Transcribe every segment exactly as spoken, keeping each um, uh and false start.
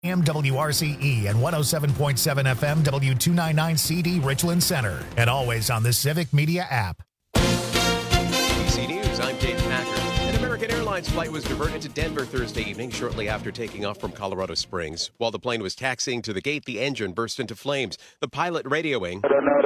A M W R C E and one oh seven point seven F M W two ninety-nine C D Richland Center. And always on the Civic Media app. A B C News, I'm Dave Packer. An American Airlines flight was diverted to Denver Thursday evening shortly after taking off from Colorado Springs. While the plane was taxiing to the gate, the engine burst into flames. The pilot radioing.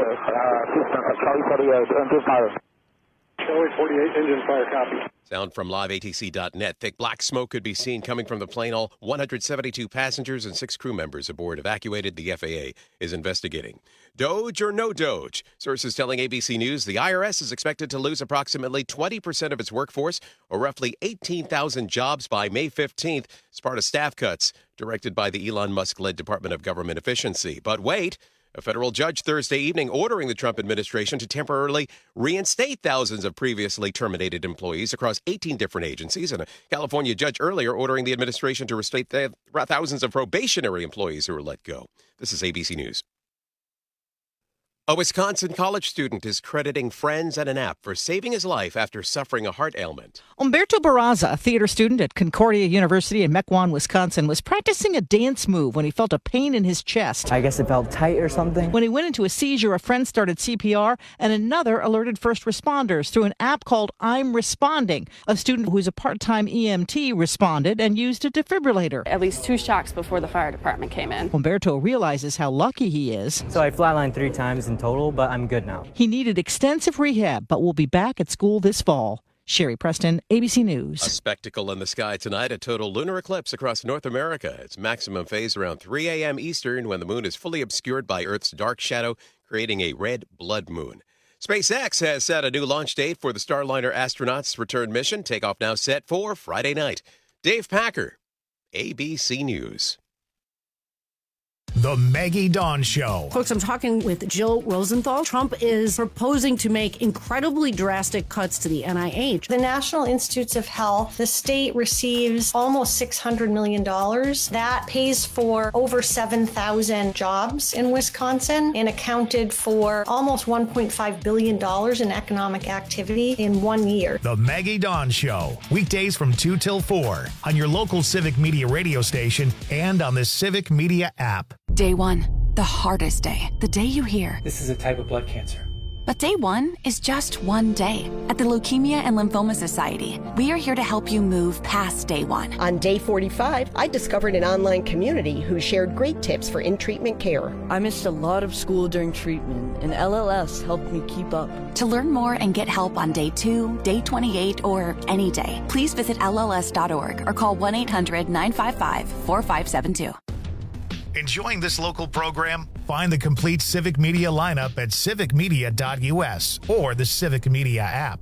Charlie forty-eight, engine fire, copy. Sound from live A T C dot net. Thick black smoke could be seen coming from the plane. All one hundred seventy-two passengers and six crew members aboard evacuated. The F A A is investigating. Doge or no Doge? Sources telling A B C News the I R S is expected to lose approximately twenty percent of its workforce, or roughly eighteen thousand jobs by May fifteenth, as part of staff cuts directed by the Elon Musk-led Department of Government Efficiency. But wait. A federal judge Thursday evening ordering the Trump administration to temporarily reinstate thousands of previously terminated employees across eighteen different agencies, and a California judge earlier ordering the administration to reinstate th- thousands of probationary employees who were let go. This is A B C News. A Wisconsin college student is crediting friends and an app for saving his life after suffering a heart ailment. Umberto Barraza, a theater student at Concordia University in Mequon, Wisconsin, was practicing a dance move when he felt a pain in his chest. I guess it felt tight or something. When he went into a seizure, a friend started C P R, and another alerted first responders through an app called I'm Responding. A student who's a part-time E M T responded and used a defibrillator. At least two shocks before the fire department came in. Umberto realizes how lucky he is. So I flatlined three times in total, but I'm good now. He needed extensive rehab, but will be back at school this fall. Sherry Preston, A B C News. A spectacle in the sky tonight, a total lunar eclipse across North America. Its maximum phase around three a.m. Eastern when the moon is fully obscured by Earth's dark shadow, creating a red blood moon. SpaceX has set a new launch date for the Starliner astronauts' return mission. Takeoff now set for Friday night. Dave Packer, A B C News. The Maggie Dawn Show. Folks, I'm talking with Jill Rosenthal. Trump is proposing to make incredibly drastic cuts to the N I H. The National Institutes of Health, the state receives almost six hundred million dollars. That pays for over seven thousand jobs in Wisconsin and accounted for almost one point five billion dollars in economic activity in one year. The Maggie Dawn Show. Weekdays from two till four on your local Civic Media radio station and on the Civic Media app. Day one, the hardest day, the day you hear, this is a type of blood cancer. But day one is just one day. At the Leukemia and Lymphoma Society, we are here to help you move past day one. On day forty-five, I discovered an online community who shared great tips for in-treatment care. I missed a lot of school during treatment, and L L S helped me keep up. To learn more and get help on day two, day twenty-eight, or any day, please visit L L S dot org or call one eight hundred nine five five four five seven two. Enjoying this local program? Find the complete Civic Media lineup at civic media dot u s or the Civic Media app.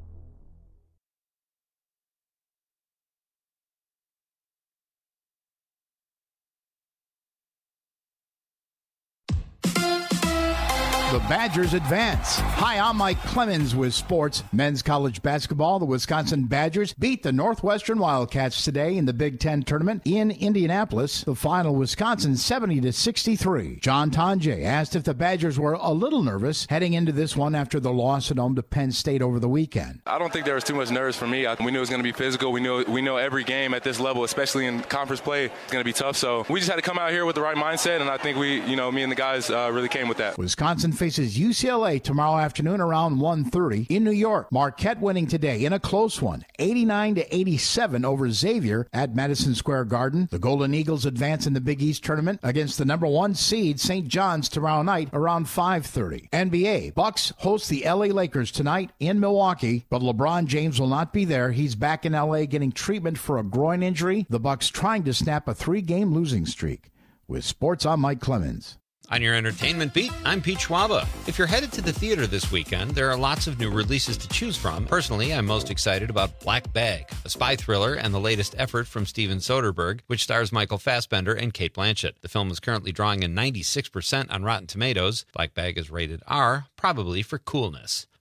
The Badgers advance. Hi, I'm Mike Clemens with sports. Men's college basketball. The Wisconsin Badgers beat the Northwestern Wildcats today in the Big Ten tournament in Indianapolis. The final, Wisconsin seventy to sixty-three. John Tonje asked if the Badgers were a little nervous heading into this one after the loss at home to Penn State over the weekend. I don't think there was too much nerves for me. We knew it was going to be physical. We knew we know every game at this level, especially in conference play, is going to be tough. So we just had to come out here with the right mindset, and I think we, you know, me and the guys uh, really came with that. Wisconsin faces U C L A tomorrow afternoon around one thirty in New York. Marquette winning today in a close one, eighty-nine to eighty-seven over Xavier at Madison Square Garden. The Golden Eagles advance in the Big East tournament against the number one seed Saint John's tomorrow night around five thirty. N B A, Bucks host the L A Lakers tonight in Milwaukee, but LeBron James will not be there. He's back in L A getting treatment for a groin injury. The Bucks trying to snap a three-game losing streak. With sports, I'm Mike Clemens. On your entertainment beat, I'm Pete Schwaba. If you're headed to the theater this weekend, there are lots of new releases to choose from. Personally, I'm most excited about Black Bag, a spy thriller and the latest effort from Steven Soderbergh, which stars Michael Fassbender and Cate Blanchett. The film is currently drawing a ninety-six percent on Rotten Tomatoes. Black Bag is rated R, probably for coolness.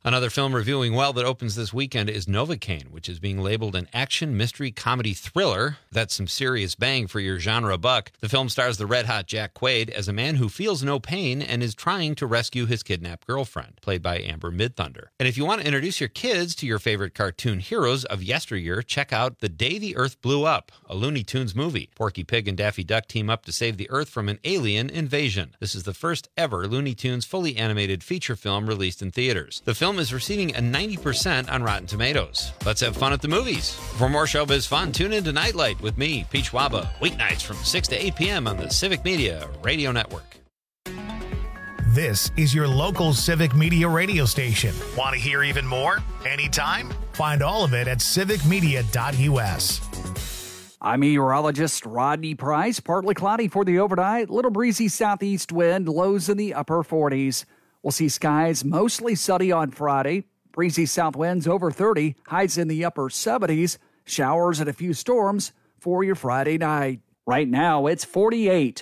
Another film reviewing well that opens this weekend is Novocaine, which is being labeled an action, mystery, comedy thriller. That's some serious bang for your genre buck. The film stars the red-hot Jack Quaid as a man who feels no pain and is trying to rescue his kidnapped girlfriend, played by Amber Midthunder. And if you want to introduce your kids to your favorite cartoon heroes of yesteryear, check out The Day the Earth Blew Up, a Looney Tunes movie. Porky Pig and Daffy Duck team up to save the Earth from an alien invasion. This is the first ever Looney Tunes fully animated feature film released in theaters. The film is receiving a ninety percent on Rotten Tomatoes. Let's have fun at the movies. For more showbiz fun, tune in to Nightlight with me, Peach Waba, weeknights from six to eight p.m. on the Civic Media Radio Network. This is your local Civic Media radio station. Want to hear even more? Anytime? Find all of it at civic media dot u s. I'm meteorologist Rodney Price. Partly cloudy for the overnight. Little breezy southeast wind. Lows in the upper forties. We'll see skies mostly sunny on Friday. Breezy south winds over thirty, highs in the upper seventies. Showers and a few storms for your Friday night. Right now, it's forty-eight.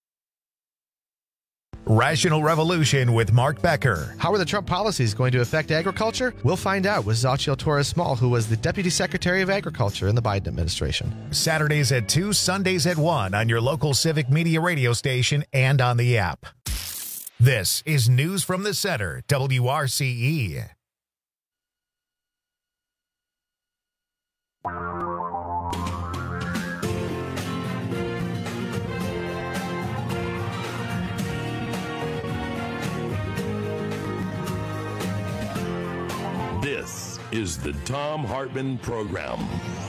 Rational Revolution with Mark Becker. How are the Trump policies going to affect agriculture? We'll find out with Xochitl Torres-Small, who was the Deputy Secretary of Agriculture in the Biden administration. Saturdays at two, Sundays at one on your local Civic Media radio station and on the app. This is News from the Center, W R C E. This is the Thom Hartmann Program.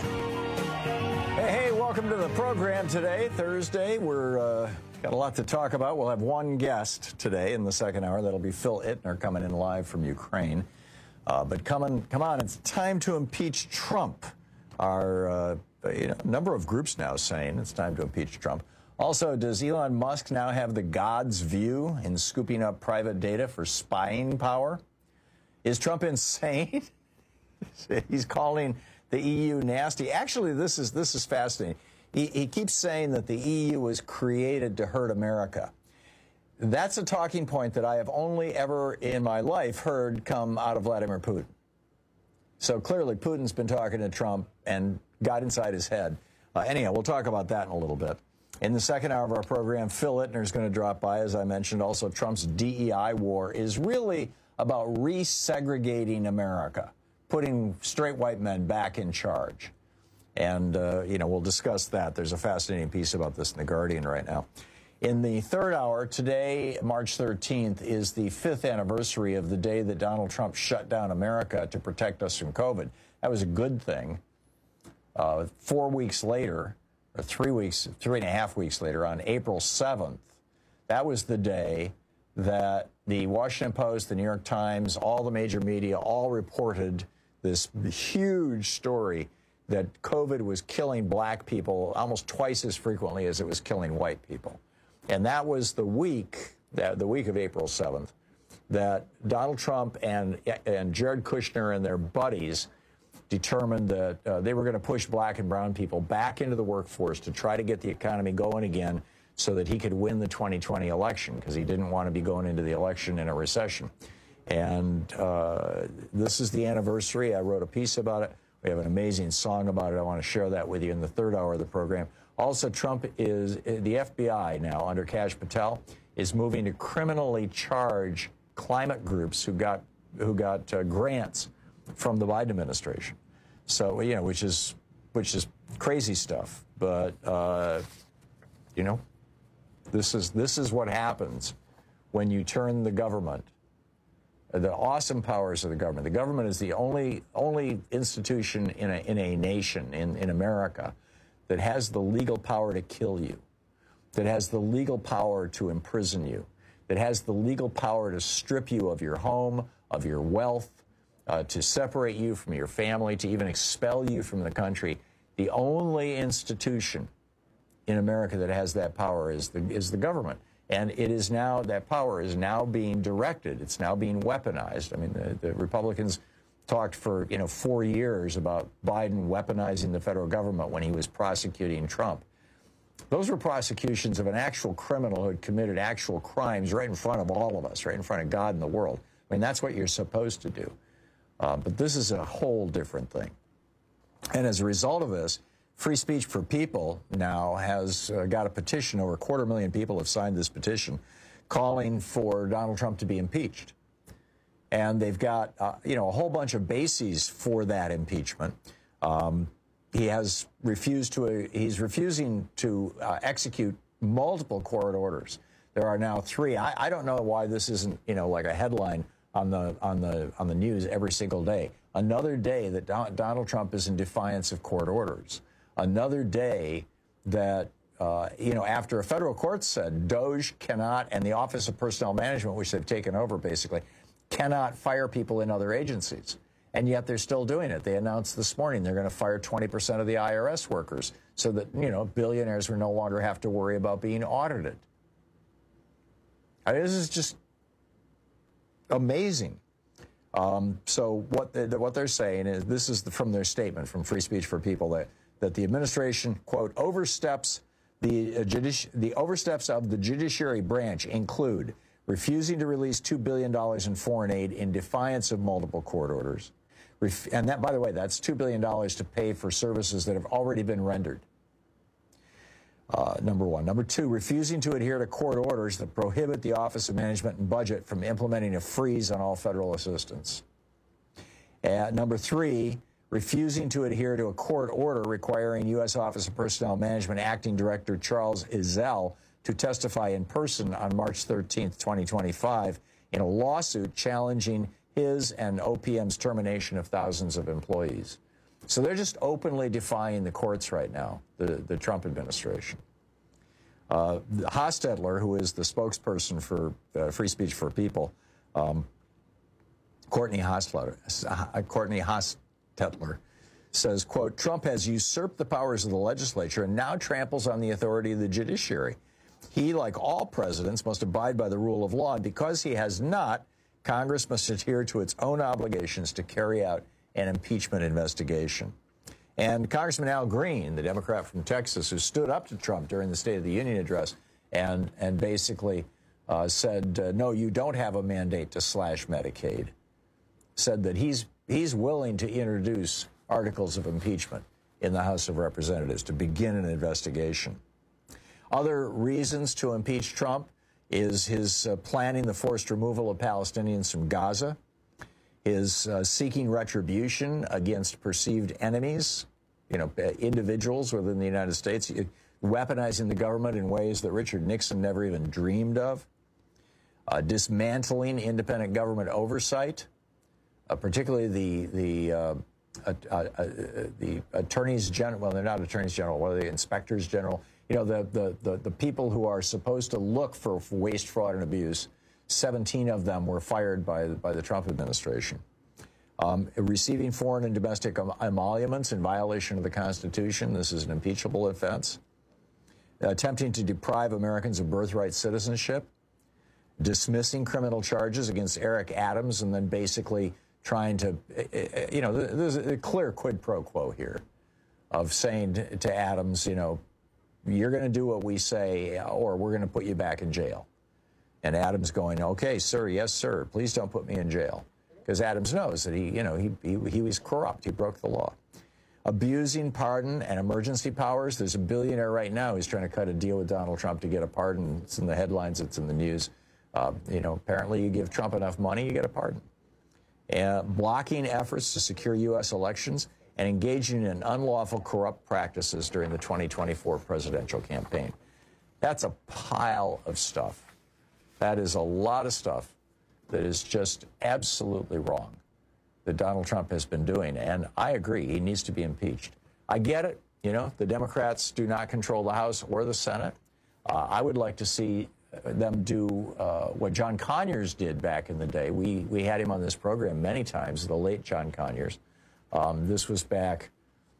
Hey, hey, welcome to the program today, Thursday. We're uh, got a lot to talk about. We'll have one guest today in the second hour. That'll be Phil Ittner coming in live from Ukraine. Uh, but come on, come on, it's time to impeach Trump. Our uh, you know, number of groups now saying it's time to impeach Trump. Also, does Elon Musk now have the God's view in scooping up private data for spying power? Is Trump insane? He's calling the E U nasty. Actually, this is this is fascinating. He, he keeps saying that the E U was created to hurt America. That's a talking point that I have only ever in my life heard come out of Vladimir Putin. So clearly, Putin's been talking to Trump and got inside his head. Uh, anyhow, we'll talk about that in a little bit. In the second hour of our program, Phil Ittner is going to drop by, as I mentioned. Also, Trump's D E I war is really about resegregating America, putting straight white men back in charge. And, uh, you know, we'll discuss that. There's a fascinating piece about this in The Guardian right now. In the third hour, today, March thirteenth, is the fifth anniversary of the day that Donald Trump shut down America to protect us from COVID. That was a good thing. Uh, four weeks later, or three weeks, three and a half weeks later, on April seventh, that was the day that the Washington Post, the New York Times, all the major media all reported this huge story that COVID was killing black people almost twice as frequently as it was killing white people. And that was the week, that, the week of April seventh, that Donald Trump and, and Jared Kushner and their buddies determined that uh, they were going to push black and brown people back into the workforce to try to get the economy going again so that he could win the twenty twenty election, because he didn't want to be going into the election in a recession. And uh, this is the anniversary. I wrote a piece about it. We have an amazing song about it. I want to share that with you in the third hour of the program. Also, Trump is, the F B I now, under Kash Patel, is moving to criminally charge climate groups who got, who got uh, grants from the Biden administration. So, you know, which is, which is crazy stuff. But, uh, you know, This is this is what happens when you turn the government, the awesome powers of the government. The government is the only only institution in a in a nation in, in America that has the legal power to kill you, that has the legal power to imprison you, that has the legal power to strip you of your home, of your wealth, uh, to separate you from your family, to even expel you from the country. The only institution in America that has that power is the is the government, and it is now, that power is now being directed. It's now being weaponized. I mean, the, the Republicans talked for you know four years about Biden weaponizing the federal government when he was prosecuting Trump. Those were prosecutions of an actual criminal who had committed actual crimes right in front of all of us, right in front of God and the world. I mean, that's what you're supposed to do. Uh, but this is a whole different thing. And as a result of this, Free Speech for People now has uh, got a petition. Over a quarter million people have signed this petition calling for Donald Trump to be impeached. And they've got, uh, you know, a whole bunch of bases for that impeachment. Um, he has refused to, uh, he's refusing to uh, execute multiple court orders. There are now three. I, I don't know why this isn't, you know, like a headline on the on the on the news every single day. Another day that Don, Donald Trump is in defiance of court orders. Another day that, uh, you know, after a federal court said DOJ cannot, and the Office of Personnel Management, which they've taken over basically, cannot fire people in other agencies. And yet they're still doing it. They announced this morning they're going to fire twenty percent of the I R S workers so that, you know, billionaires will no longer have to worry about being audited. I mean, this is just amazing. Um, so what, they, what they're saying is, this is the, from their statement from Free Speech for People, that, that the administration, quote, oversteps the, uh, judici- the oversteps of the judiciary branch include refusing to release two billion dollars in foreign aid in defiance of multiple court orders. Ref- and that, by the way, that's two billion dollars to pay for services that have already been rendered. Uh, number one. Number two, refusing to adhere to court orders that prohibit the Office of Management and Budget from implementing a freeze on all federal assistance. And number three, refusing to adhere to a court order requiring U S Office of Personnel Management Acting Director Charles Ezell to testify in person on March thirteenth, twenty twenty-five, in a lawsuit challenging his and O P M's termination of thousands of employees. So they're just openly defying the courts right now, the, the Trump administration. Uh, Hostetler, who is the spokesperson for uh, Free Speech for People, um, Courtney Hostetler, uh, Courtney Hostetler says, quote, Trump has usurped the powers of the legislature and now tramples on the authority of the judiciary. He, like all presidents, must abide by the rule of law, and because he has not, Congress must adhere to its own obligations to carry out an impeachment investigation. And Congressman Al Green, the Democrat from Texas, who stood up to Trump during the State of the Union address and, and basically uh, said, uh, no, you don't have a mandate to slash Medicaid, said that he's, he's willing to introduce articles of impeachment in the House of Representatives to begin an investigation. Other reasons to impeach Trump is his uh, planning the forced removal of Palestinians from Gaza, his uh, seeking retribution against perceived enemies, you know, individuals within the United States, weaponizing the government in ways that Richard Nixon never even dreamed of, uh, dismantling independent government oversight, uh, particularly the the uh, uh, uh, uh, the attorneys general. Well, they're not attorneys general. What are they? Inspectors general. You know, the the the, the people who are supposed to look for waste, fraud, and abuse. seventeen of them were fired by, by the Trump administration. Um, receiving foreign and domestic emoluments in violation of the Constitution. This is an impeachable offense. Attempting to deprive Americans of birthright citizenship. Dismissing criminal charges against Eric Adams and then basically trying to, you know, there's a clear quid pro quo here of saying to Adams, you know, you're going to do what we say or we're going to put you back in jail. And Adams going, okay, sir, yes, sir, please don't put me in jail. Because Adams knows that he, you know, he, he, he was corrupt. He broke the law. Abusing pardon and emergency powers. There's a billionaire right now who's trying to cut a deal with Donald Trump to get a pardon. It's in the headlines. It's in the news. Uh, you know, apparently you give Trump enough money, you get a pardon. Uh, blocking efforts to secure U S elections and engaging in unlawful corrupt practices during the twenty twenty-four presidential campaign. That's a pile of stuff. That is a lot of stuff that is just absolutely wrong that Donald Trump has been doing. And I agree, he needs to be impeached. I get it. You know, the Democrats do not control the House or the Senate. Uh, I would like to see them do uh, what John Conyers did back in the day. We, we had him on this program many times, the late John Conyers. Um, this was back,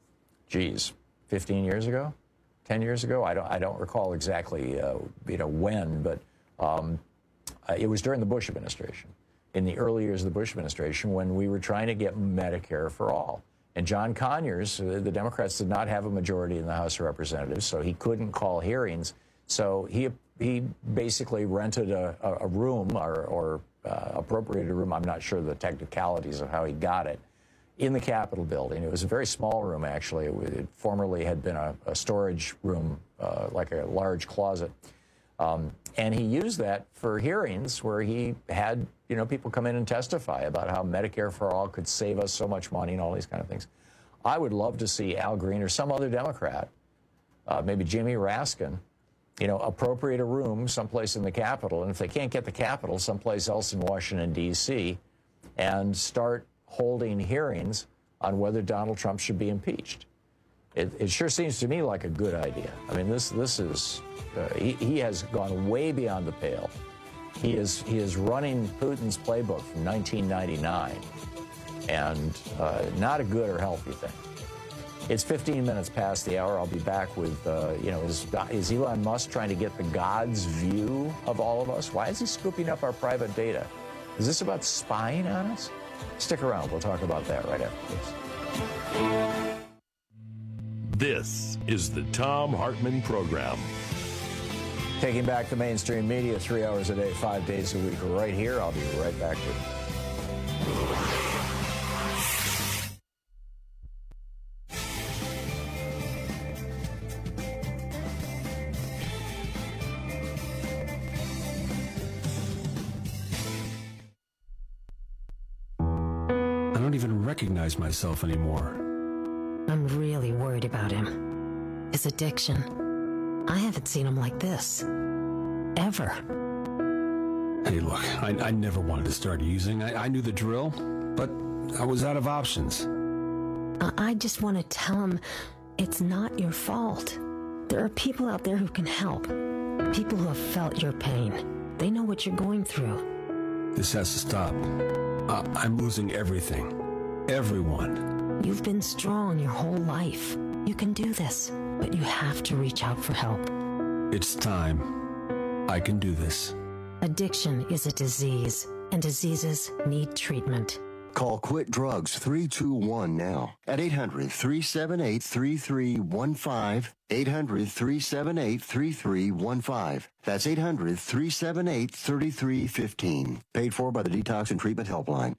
geez, fifteen years ago, ten years ago? I don't, I don't recall exactly, uh, you know, when, but um, Uh, it was during the Bush administration, in the early years of the Bush administration, when we were trying to get Medicare for all. And John Conyers, uh, the Democrats did not have a majority in the House of Representatives, so he couldn't call hearings. So he he basically rented a, a room or, or uh, appropriated a room. I'm not sure the technicalities of how he got it in the Capitol building. It was a very small room, actually. It, it formerly had been a, a storage room, uh, like a large closet. Um, and he used that for hearings where he had, you know, people come in and testify about how Medicare for All could save us so much money and all these kind of things. I would love to see Al Green or some other Democrat, uh, maybe Jimmy Raskin, you know, appropriate a room someplace in the Capitol. And if they can't get the Capitol, someplace else in Washington, D C, and start holding hearings on whether Donald Trump should be impeached. It, it sure seems to me like a good idea. I mean, this this is, uh, he, he has gone way beyond the pale. He is, he is running Putin's playbook from nineteen ninety-nine, and uh, not a good or healthy thing. It's fifteen minutes past the hour. I'll be back with, uh, you know, is, is Elon Musk trying to get the God's view of all of us? Why is he scooping up our private data? Is this about spying on us? Stick around. We'll talk about that right after this. This is the Thom Hartmann Program. Taking back the mainstream media three hours a day, five days a week, right here. I'll be right back with you. I don't even recognize myself anymore. I'm really worried about him. His addiction. I haven't seen him like this. Ever. Hey, look, I, I never wanted to start using. I, I knew the drill, but I was out of options. I, I just want to tell him it's not your fault. There are people out there who can help. People who have felt your pain. They know what you're going through. This has to stop. Uh, I'm losing everything. Everyone. You've been strong your whole life. You can do this, but you have to reach out for help. It's time. I can do this. Addiction is a disease, and diseases need treatment. Call Quit Drugs three two one now at eight hundred, three seven eight, three three one five. eight hundred, three seven eight, three three one five. That's eight hundred, three seven eight, three three one five. Paid for by the Detox and Treatment Helpline.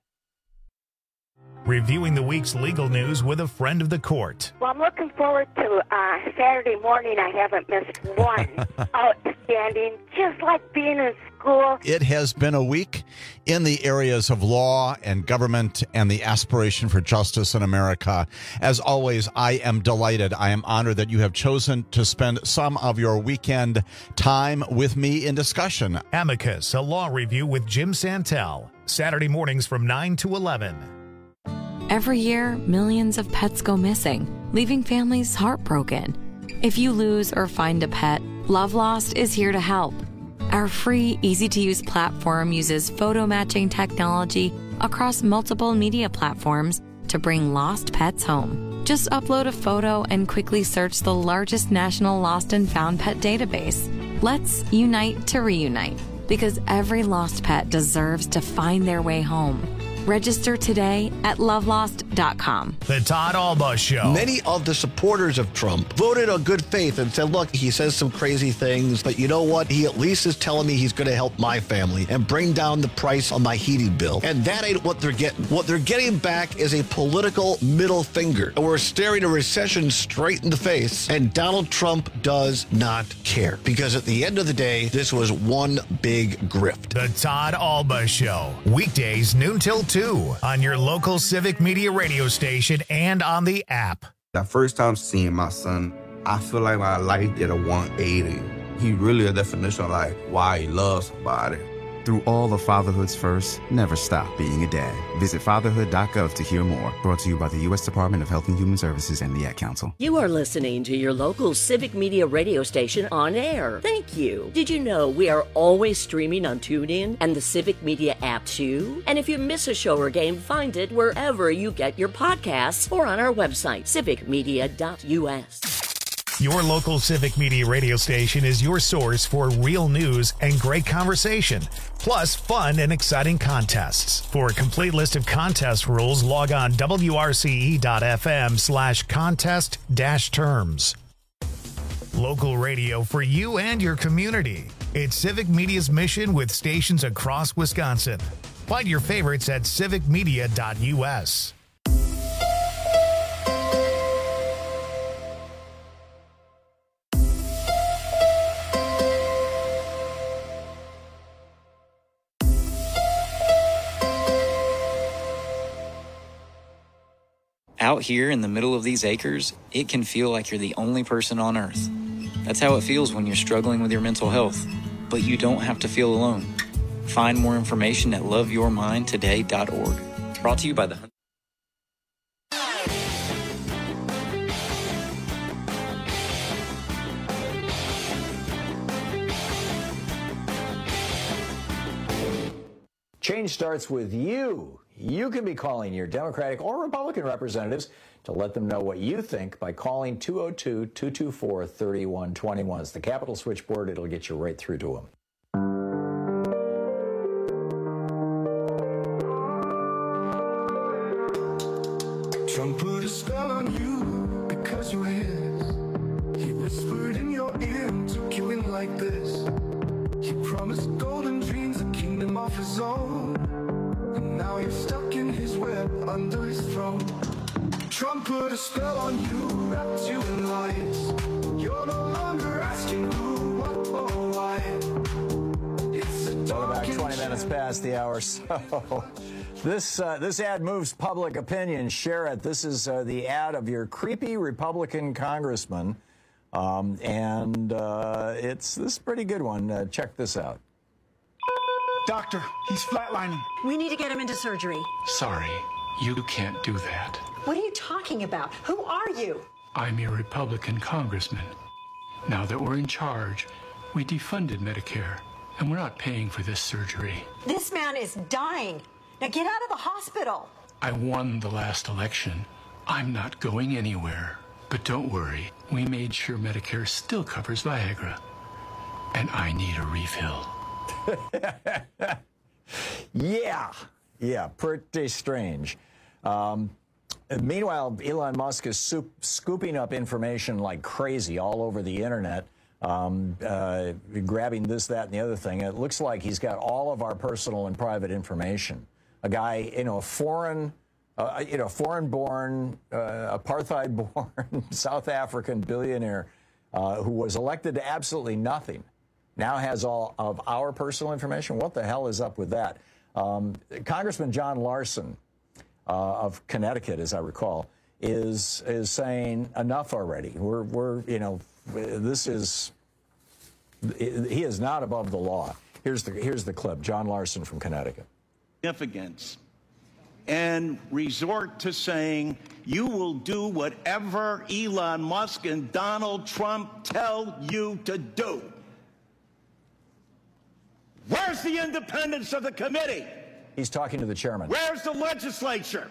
Reviewing the week's legal news with a friend of the court. Well, I'm looking forward to uh, Saturday morning. I haven't missed one. Outstanding. Just like being in school. It has been a week in the areas of law and government and the aspiration for justice in America. As always, I am delighted. I am honored that you have chosen to spend some of your weekend time with me in discussion. Amicus, a law review with Jim Santel. Saturday mornings from nine to eleven. Every year, millions of pets go missing, leaving families heartbroken. If you lose or find a pet, Love Lost is here to help. Our free, easy-to-use platform uses photo matching technology across multiple media platforms to bring lost pets home. Just upload a photo and quickly search the largest national lost and found pet database. Let's unite to reunite, because every lost pet deserves to find their way home. Register today at love lost dot com. The Todd Alba Show. Many of the supporters of Trump voted on good faith and said, look, he says some crazy things, but you know what? He at least is telling me he's going to help my family and bring down the price on my heating bill. And that ain't what they're getting. What they're getting back is a political middle finger. And we're staring a recession straight in the face, and Donald Trump does not care. Because at the end of the day, this was one big grift. The Todd Alba Show. Weekdays, noon till two on your local Civic Media radio station and on the app. The first time seeing my son, I feel like my life did a one eighty. He really a definition of like why he loves somebody. Through all of fatherhood's first, never stop being a dad. Visit fatherhood dot gov to hear more. Brought to you by the U S Department of Health and Human Services and the Ad Council. You are listening to your local Civic Media radio station on air. Thank you. Did you know we are always streaming on TuneIn and the Civic Media app too? And if you miss a show or game, find it wherever you get your podcasts or on our website, civic media dot U S. Your local Civic Media radio station is your source for real news and great conversation, plus fun and exciting contests. For a complete list of contest rules, log on W R C E dot F M slash contest dash terms. Local radio for you and your community. It's Civic Media's mission with stations across Wisconsin. Find your favorites at civic media dot U S. Out here in the middle of these acres, it can feel like you're the only person on Earth. That's how it feels when you're struggling with your mental health. But you don't have to feel alone. Find more information at love your mind today dot org. Brought to you by the Change starts with you. You can be calling your Democratic or Republican representatives to let them know what you think by calling two oh two, two two four, three one two one. It's the Capitol switchboard. It'll get you right through to them. Trump put a spell on you because you're his. He whispered in your ear and took you in like this. He promised golden dreams, a kingdom of his own. And now you're stuck in his web under his throne. Trump put a spell on you, wrapped you in lies. You're no longer asking who, what, or why. It's a Welcome back, twenty minutes past the hour. So this uh, this ad moves public opinion. Share it. This is uh, the ad of your creepy Republican congressman. Um, and uh, it's this is a pretty good one. Uh, check this out. Doctor, he's flatlining. We need to get him into surgery. Sorry, you can't do that. What are you talking about? Who are you? I'm your Republican congressman. Now that we're in charge, we defunded Medicare, and we're not paying for this surgery. This man is dying. Now get out of the hospital. I won the last election. I'm not going anywhere. But don't worry, we made sure Medicare still covers Viagra. And I need a refill. Yeah, yeah, pretty strange. Um, meanwhile, Elon Musk is soup, scooping up information like crazy all over the internet, um, uh, grabbing this, that, and the other thing. It looks like he's got all of our personal and private information. A guy, you know, a foreign, uh, you know, foreign-born, uh, apartheid-born South African billionaire uh, who was elected to absolutely nothing. Now has all of our personal information. What the hell is up with that? Um, Congressman John Larson uh, of Connecticut, as I recall, is is saying enough already. We're we're you know this is he is not above the law. Here's the here's the clip. John Larson from Connecticut. Significance and resort to saying you will do whatever Elon Musk and Donald Trump tell you to do. Where's the independence of the committee? He's talking to the chairman. Where's the legislature?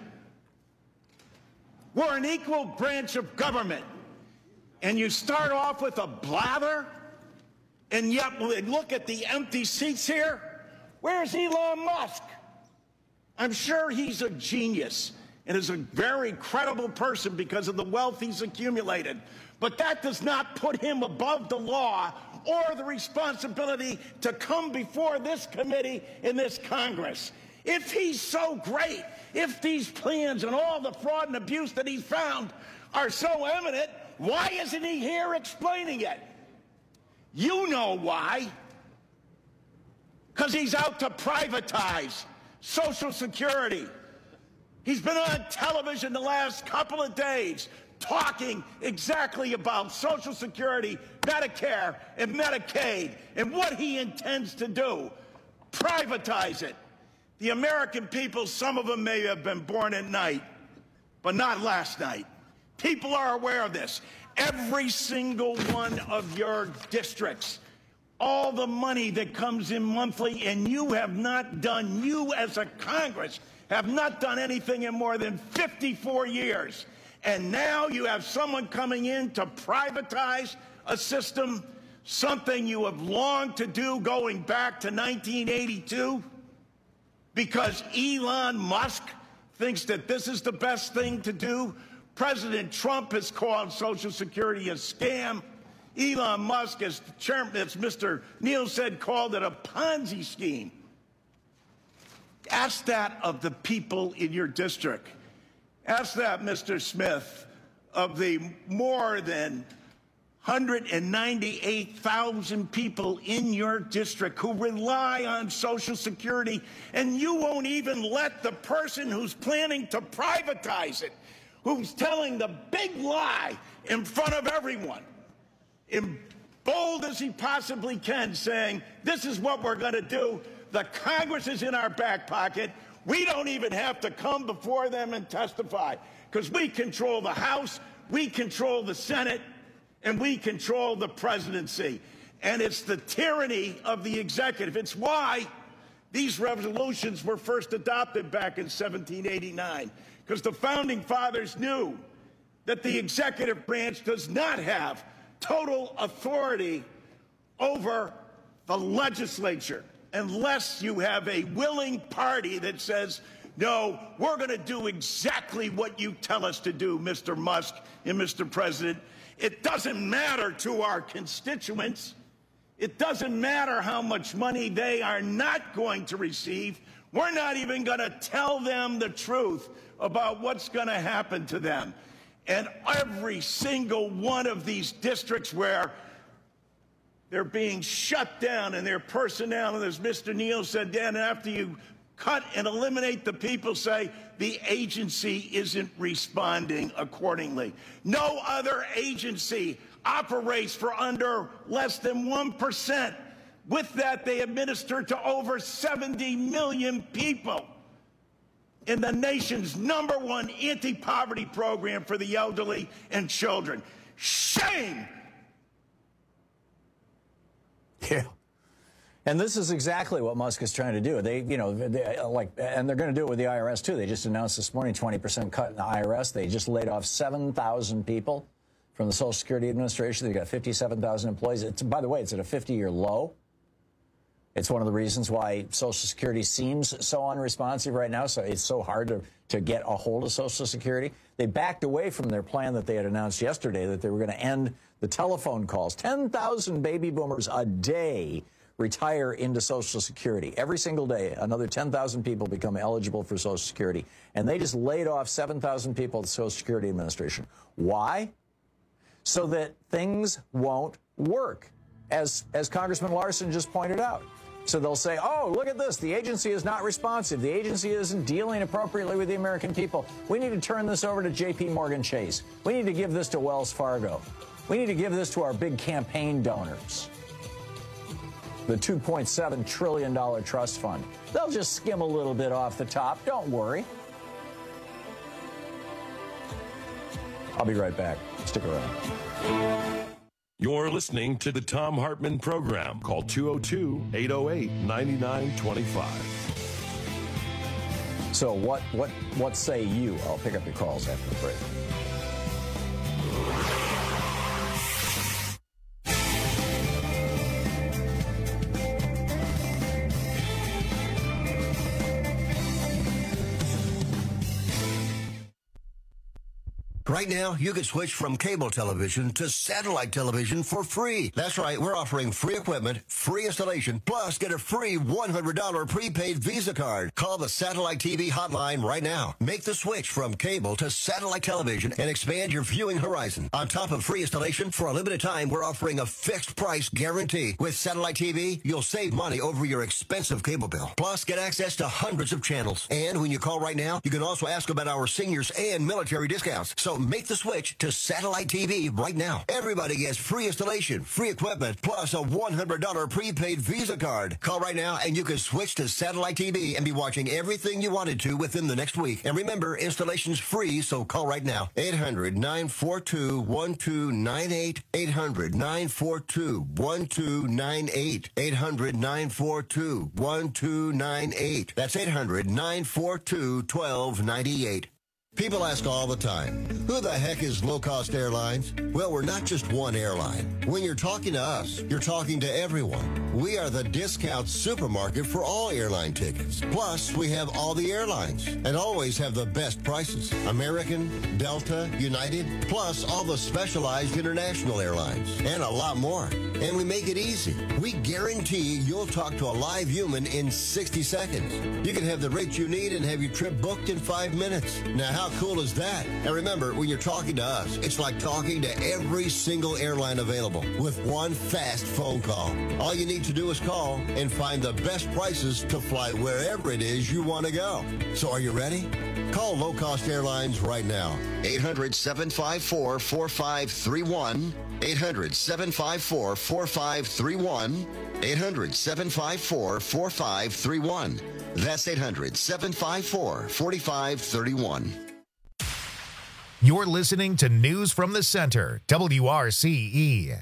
We're an equal branch of government. And you start off with a blather, and yet look at the empty seats here. Where's Elon Musk? I'm sure he's a genius and is a very credible person because of the wealth he's accumulated. But that does not put him above the law or the responsibility to come before this committee in this Congress. If he's so great, if these plans and all the fraud and abuse that he's found are so eminent, why isn't he here explaining it? You know why. Because he's out to privatize Social Security. He's been on television the last couple of days talking exactly about Social Security, Medicare, and Medicaid, and what he intends to do. Privatize it. The American people, some of them may have been born at night, but not last night. People are aware of this. Every single one of your districts, all the money that comes in monthly, and you have not done, you as a Congress, have not done anything in more than fifty-four years. And now you have someone coming in to privatize a system, something you have longed to do going back to nineteen eighty-two, because Elon Musk thinks that this is the best thing to do. President Trump has called Social Security a scam. Elon Musk, as the chairman, as Mister Neal said, called it a Ponzi scheme. Ask that of the people in your district. Ask that, Mister Smith, of the more than one hundred ninety-eight thousand people in your district who rely on Social Security, and you won't even let the person who's planning to privatize it, who's telling the big lie in front of everyone, in bold as he possibly can, saying, this is what we're going to do. The Congress is in our back pocket. We don't even have to come before them and testify because we control the House, we control the Senate, and we control the presidency. And it's the tyranny of the executive. It's why these resolutions were first adopted back in seventeen eighty-nine, because the founding fathers knew that the executive branch does not have total authority over the legislature unless you have a willing party that says, no, we're going to do exactly what you tell us to do, Mister Musk and Mister President. It doesn't matter to our constituents. It doesn't matter how much money they are not going to receive. We're not even going to tell them the truth about what's going to happen to them. And every single one of these districts where they're being shut down and their personnel, and as Mister Neal said, Dan, after you cut and eliminate the people, say the agency isn't responding accordingly. No other agency operates for under less than one percent. With that, they administer to over seventy million people in the nation's number one anti-poverty program for the elderly and children. Shame! Yeah. And this is exactly what Musk is trying to do. They, you know, they, like, and they're going to do it with the I R S too. They just announced this morning twenty percent cut in the I R S. They just laid off seven thousand people from the Social Security Administration. They've got fifty-seven thousand employees. It's, by the way, it's at a fifty-year low. It's one of the reasons why Social Security seems so unresponsive right now. So it's so hard to, to get a hold of Social Security. They backed away from their plan that they had announced yesterday that they were going to end the telephone calls. ten thousand baby boomers a day retire into Social Security. Every single day, another ten thousand people become eligible for Social Security. And they just laid off seven thousand people at the Social Security Administration. Why? So that things won't work, as, as Congressman Larson just pointed out. So they'll say, oh, look at this. The agency is not responsive. The agency isn't dealing appropriately with the American people. We need to turn this over to J P Morgan Chase. We need to give this to Wells Fargo. We need to give this to our big campaign donors, the two point seven trillion dollars trust fund. They'll just skim a little bit off the top. Don't worry. I'll be right back. Stick around. You're listening to the Thom Hartmann Program. Call two oh two, eight oh eight, nine nine two five. So what, what, what say you? I'll pick up your calls after the break. Right now, you can switch from cable television to satellite television for free. That's right, we're offering free equipment, free installation, plus get a free one hundred dollars prepaid Visa card. Call the Satellite T V hotline right now. Make the switch from cable to satellite television and expand your viewing horizon. On top of free installation, for a limited time, we're offering a fixed price guarantee. With Satellite T V, you'll save money over your expensive cable bill. Plus, get access to hundreds of channels. And when you call right now, you can also ask about our seniors and military discounts. So make the switch to Satellite T V right now. Everybody gets free installation, free equipment, plus a one hundred dollars prepaid Visa card. Call right now and you can switch to Satellite T V and be watching everything you wanted to within the next week. And remember, installation's free, so call right now. eight hundred, nine four two, one two nine eight. eight hundred, nine four two, one two nine eight. eight hundred, nine four two, one two nine eight. That's eight hundred, nine four two, one two nine eight. People ask all the time, who the heck is Low Cost Airlines? Well, we're not just one airline. When you're talking to us, you're talking to everyone. We are the discount supermarket for all airline tickets. Plus, we have all the airlines and always have the best prices. American, Delta, United, plus all the specialized international airlines and a lot more. And we make it easy. We guarantee you'll talk to a live human in sixty seconds. You can have the rate you need and have your trip booked in five minutes. Now, how cool is that? And remember, when you're talking to us, it's like talking to every single airline available with one fast phone call. All you need to do is call and find the best prices to fly wherever it is you want to go. So are you ready? Call Low Cost Airlines right now. eight hundred, seven five four, four five three one. eight hundred, seven five four, four five three one. eight hundred, seven five four, four five three one. That's eight hundred, seven five four, four five three one. You're listening to News from the Center, W R C E.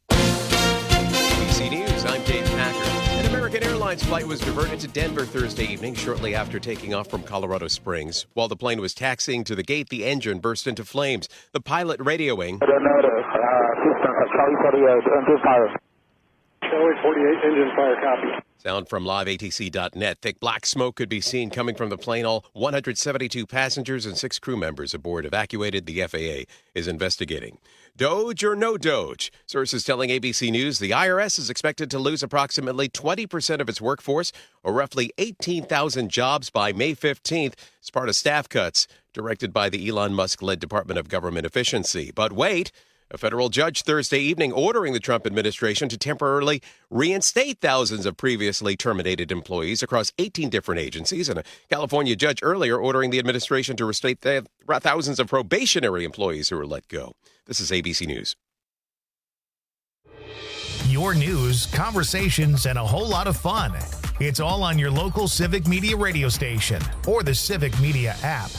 A B C News, I'm Dave Packer. An American Airlines flight was diverted to Denver Thursday evening shortly after taking off from Colorado Springs. While the plane was taxiing to the gate, the engine burst into flames. The pilot radioing. Charlie forty-eight, engine fire. Charlie forty-eight, engine fire, copy. Sound from live A T C dot net. Thick black smoke could be seen coming from the plane. All one hundred seventy-two passengers and six crew members aboard evacuated. The F A A is investigating. Doge or no Doge? Sources telling A B C News the I R S is expected to lose approximately twenty percent of its workforce, or roughly eighteen thousand jobs by May fifteenth, as part of staff cuts directed by the Elon Musk-led Department of Government Efficiency. But wait. A federal judge Thursday evening ordering the Trump administration to temporarily reinstate thousands of previously terminated employees across eighteen different agencies, and a California judge earlier ordering the administration to reinstate th- thousands of probationary employees who were let go. This is A B C News. Your news, conversations, and a whole lot of fun. It's all on your local Civic Media radio station or the Civic Media app.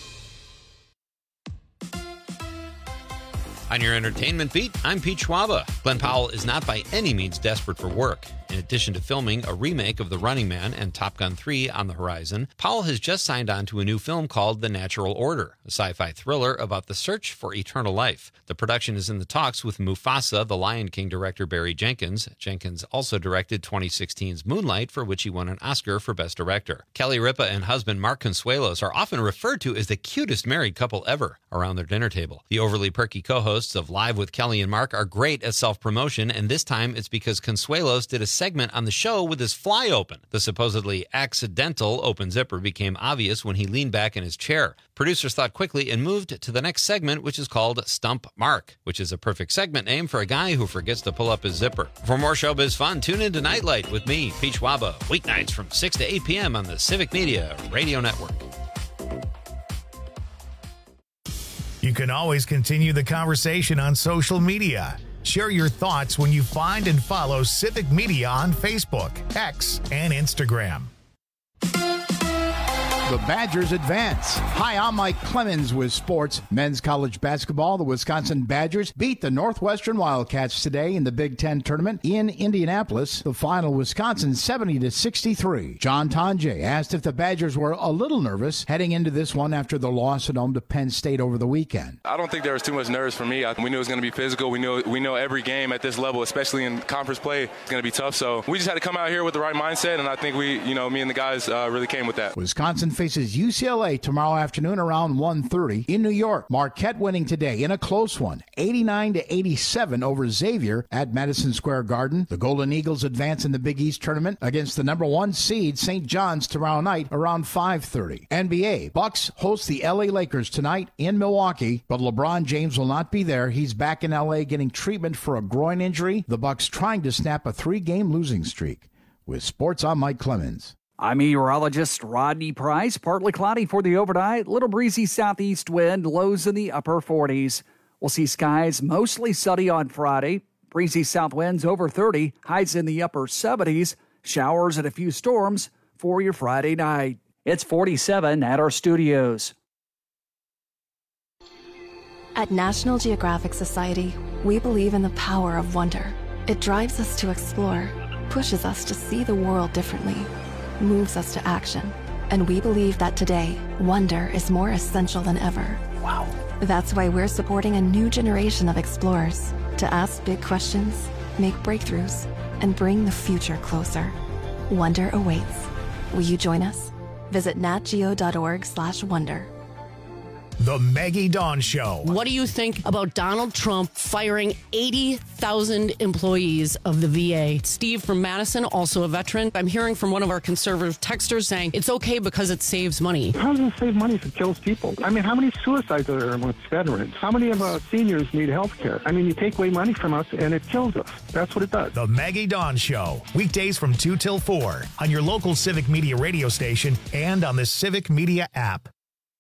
On your entertainment beat, I'm Pete Schwaba. Glenn Powell is not by any means desperate for work. In addition to filming a remake of The Running Man and Top Gun three on the horizon, Powell has just signed on to a new film called The Natural Order, a sci-fi thriller about the search for eternal life. The production is in the talks with Mufasa, the Lion King director Barry Jenkins. Jenkins also directed twenty sixteen's Moonlight, for which he won an Oscar for Best Director. Kelly Ripa and husband Mark Consuelos are often referred to as the cutest married couple ever around their dinner table. The overly perky co-hosts of Live with Kelly and Mark are great at self-promotion, and this time it's because Consuelos did a segment on the show with his fly open. The supposedly accidental open zipper became obvious when he leaned back in his chair. Producers thought quickly and moved to the next segment, which is called Stump Mark, which is a perfect segment name for a guy who forgets to pull up his zipper. For more showbiz fun, tune in to Nightlight with me, Pete Schwaba, weeknights from six to eight p.m. on the Civic Media Radio Network. You can always continue the conversation on social media. Share your thoughts when you find and follow Civic Media on Facebook, X, and Instagram. The Badgers advance. Hi, I'm Mike Clemens with sports. Men's college basketball, the Wisconsin Badgers beat the Northwestern Wildcats today in the Big Ten tournament in Indianapolis. The final, Wisconsin seventy to sixty-three. John Tonje asked if the Badgers were a little nervous heading into this one after the loss at home to Penn State over the weekend. I don't think there was too much nerves for me. We knew it was going to be physical. We knew we know every game at this level, especially in conference play, is going to be tough. So we just had to come out here with the right mindset, and I think we, you know, me and the guys uh, really came with that. Wisconsin faces U C L A tomorrow afternoon around one thirty in New York. Marquette winning today in a close one, eighty-nine to eighty-seven over Xavier at Madison Square Garden. The Golden Eagles advance in the Big East tournament against the number one seed Saint John's tomorrow night around five thirty. N B A, Bucks host the L A Lakers tonight in Milwaukee, but LeBron James will not be there. He's back in L A getting treatment for a groin injury. The Bucks trying to snap a three-game losing streak. With sports, I'm Mike Clemens. I'm meteorologist Rodney Price. Partly cloudy for the overnight. Little breezy southeast wind. Lows in the upper forties. We'll see skies mostly sunny on Friday. Breezy south winds over thirty. Highs in the upper seventies. Showers and a few storms for your Friday night. It's forty-seven at our studios. At National Geographic Society, we believe in the power of wonder. It drives us to explore, pushes us to see the world differently, moves us to action. And we believe that today, wonder is more essential than ever. Wow. That's why we're supporting a new generation of explorers to ask big questions, make breakthroughs, and bring the future closer. Wonder awaits. Will you join us? Visit natgeo.org slash wonder. The Maggie Dawn Show. What do you think about Donald Trump firing eighty thousand employees of the V A? Steve from Madison, also a veteran. I'm hearing from one of our conservative texters saying it's okay because it saves money. How does it save money if it kills people? I mean, how many suicides are there amongst veterans? How many of our seniors need health care? I mean, you take away money from us and it kills us. That's what it does. The Maggie Dawn Show. Weekdays from two till four on your local Civic Media radio station and on the Civic Media app.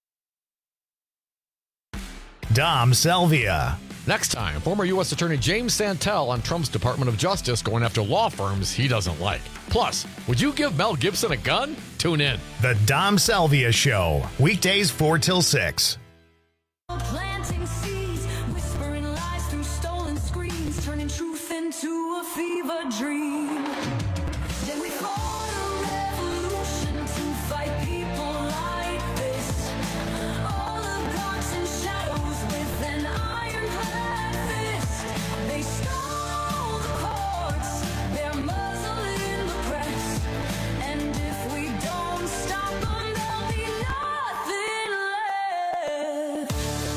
Dom Salvia. Next time, former U S Attorney James Santel on Trump's Department of Justice going after law firms he doesn't like. Plus, would you give Mel Gibson a gun? Tune in. The Dom Salvia Show. Weekdays four till six. Planting seeds, whispering lies through stolen screens, turning truth into a fever dream. Then we fought a revolution to fight people like this. All the darks and shadows with an ironclad fist. They stole the courts, their muzzle in the press. And if we don't stop them, there'll be nothing left.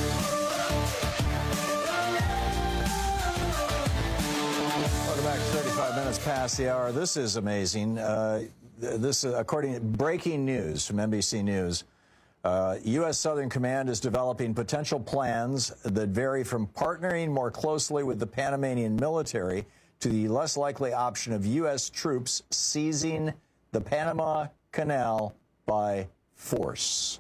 Welcome back to thirty-five minutes past the hour. This is amazing. Uh, this, uh, according to breaking news from N B C News, uh, U S Southern Command is developing potential plans that vary from partnering more closely with the Panamanian military to the less likely option of U S troops seizing the Panama Canal by force.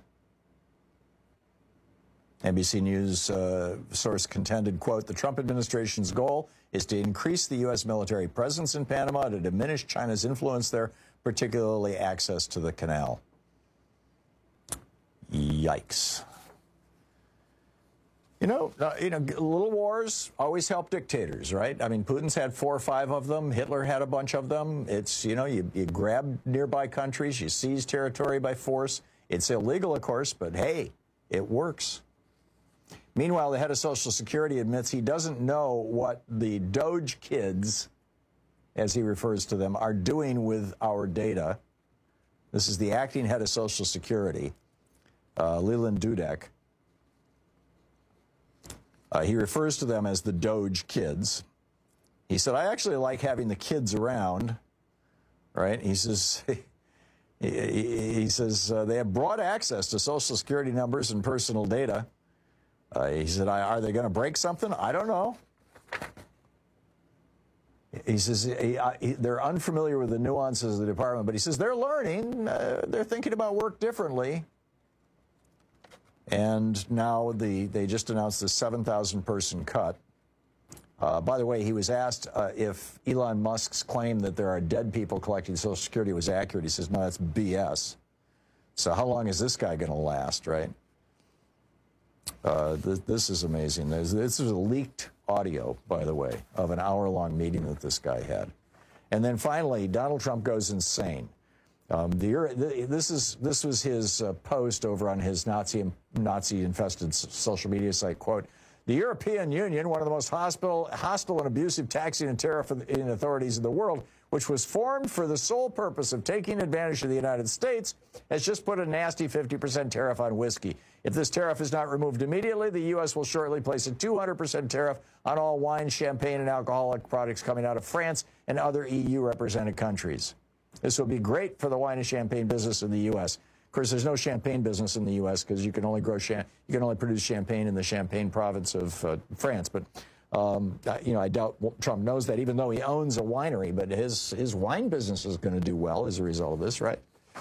N B C News uh, source contended, quote, the Trump administration's goal is to increase the U S military presence in Panama to diminish China's influence there, particularly access to the canal. Yikes. You know, uh, you know, little wars always help dictators, right? I mean, Putin's had four or five of them. Hitler had a bunch of them. It's, you know, you, you grab nearby countries, you seize territory by force. It's illegal, of course, but hey, it works. Meanwhile, the head of Social Security admits he doesn't know what the Doge kids, as he refers to them, are doing with our data. This is the acting head of Social Security, uh, Leland Dudek. Uh, he refers to them as the Doge kids. He said, I actually like having the kids around, right? He says, he, he, he says uh, they have broad access to Social Security numbers and personal data. Uh, he said, are they going to break something? I don't know. He says he, he, they're unfamiliar with the nuances of the department, but he says they're learning. Uh, they're thinking about work differently. And now the they just announced a seven thousand person cut. Uh, by the way, he was asked uh, if Elon Musk's claim that there are dead people collecting Social Security was accurate. He says, no, that's B S. So how long is this guy going to last, right? Uh, th this is amazing. There's, this is a leaked audio, by the way, of an hour-long meeting that this guy had. And then finally, Donald Trump goes insane. Um, the, the, this is this was his uh, post over on his Nazi Nazi-infested social media site. Quote: "The European Union, one of the most hostile, hostile and abusive taxing and tariffing authorities in the world, which was formed for the sole purpose of taking advantage of the United States, has just put a nasty fifty percent tariff on whiskey. If this tariff is not removed immediately, the U S will shortly place a two hundred percent tariff on all wine, champagne, and alcoholic products coming out of France and other E U-represented countries. This will be great for the wine and champagne business in the U S Of course, there's no champagne business in the U S because you can only grow cham you can only produce champagne in the Champagne province of uh, France. But um, you know, I doubt Trump knows that, even though he owns a winery. But his his wine business is going to do well as a result of this, right?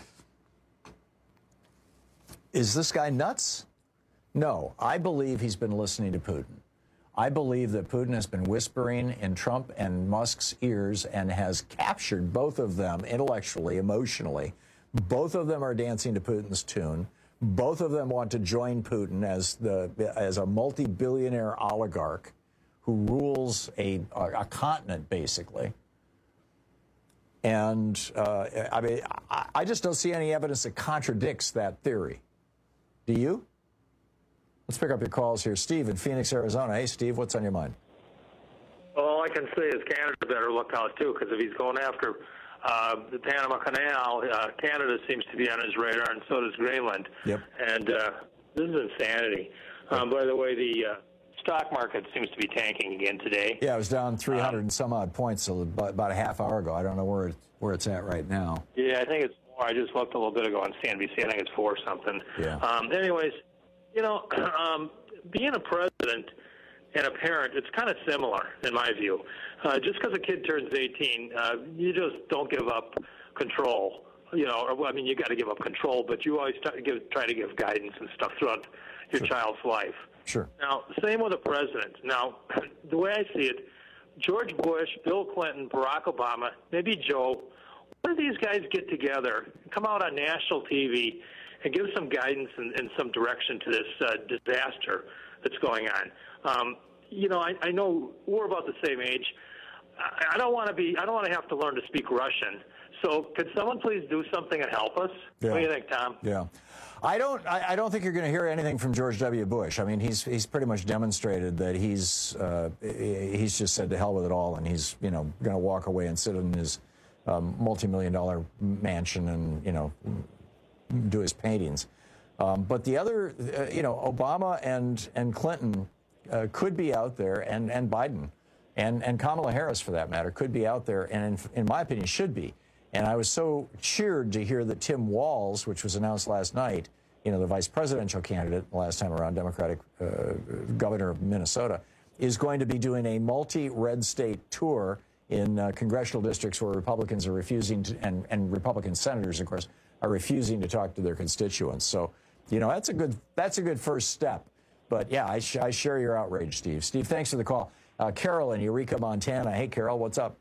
Is this guy nuts? No, I believe he's been listening to Putin. I believe that Putin has been whispering in Trump and Musk's ears and has captured both of them intellectually, emotionally. Both of them are dancing to Putin's tune. Both of them want to join Putin as the as a multi-billionaire oligarch who rules a, a continent, basically. And uh, I mean, I, I just don't see any evidence that contradicts that theory. Do you? Let's pick up your calls here. Steve in Phoenix, Arizona. Hey, Steve, what's on your mind? All I can say is Canada better look out, too, because if he's going after uh, the Panama Canal, uh, Canada seems to be on his radar, and so does Greenland. Yep. And uh, this is insanity. Um, by the way, the uh, stock market seems to be tanking again today. Yeah, it was down three hundred um, and some odd points about, about a half hour ago. I don't know where, it, where it's at right now. Yeah, I think it's more. I just looked a little bit ago on C N B C. I think it's four something. Yeah. Um, anyways, you know, um, being a president and a parent, it's kind of similar in my view. Uh, just because a kid turns eighteen, uh, you just don't give up control. You know, or, I mean, you got to give up control, but you always try to give, try to give guidance and stuff throughout your Sure. child's life. Sure. Now, same with the president. Now, the way I see it, George Bush, Bill Clinton, Barack Obama, maybe Joe, one of these guys get together, come out on national T V, and give some guidance and, and some direction to this uh, disaster that's going on. Um, you know, I, I know we're about the same age. I, I don't want to be. I don't want to have to learn to speak Russian. So, could someone please do something and help us? Yeah. What do you think, Tom? Yeah. I don't. I, I don't think you're going to hear anything from George W. Bush. I mean, he's he's pretty much demonstrated that he's uh, he's just said to hell with it all, and he's you know going to walk away and sit in his um, multi-million dollar mansion and you know do his paintings. Um, but the other, uh, you know, Obama and and Clinton uh, could be out there, and and Biden, and and Kamala Harris for that matter could be out there, and in, in my opinion should be. And I was so cheered to hear that Tim Walz, which was announced last night, you know, the vice presidential candidate last time around, Democratic uh, governor of Minnesota, is going to be doing a multi-red state tour in uh, congressional districts where Republicans are refusing to, and, and Republican senators, of course, are refusing to talk to their constituents. So, you know, that's a good that's a good first step. But yeah, I, sh I share your outrage, Steve. Steve, thanks for the call. Uh, Carol in Eureka, Montana. Hey, Carol, what's up?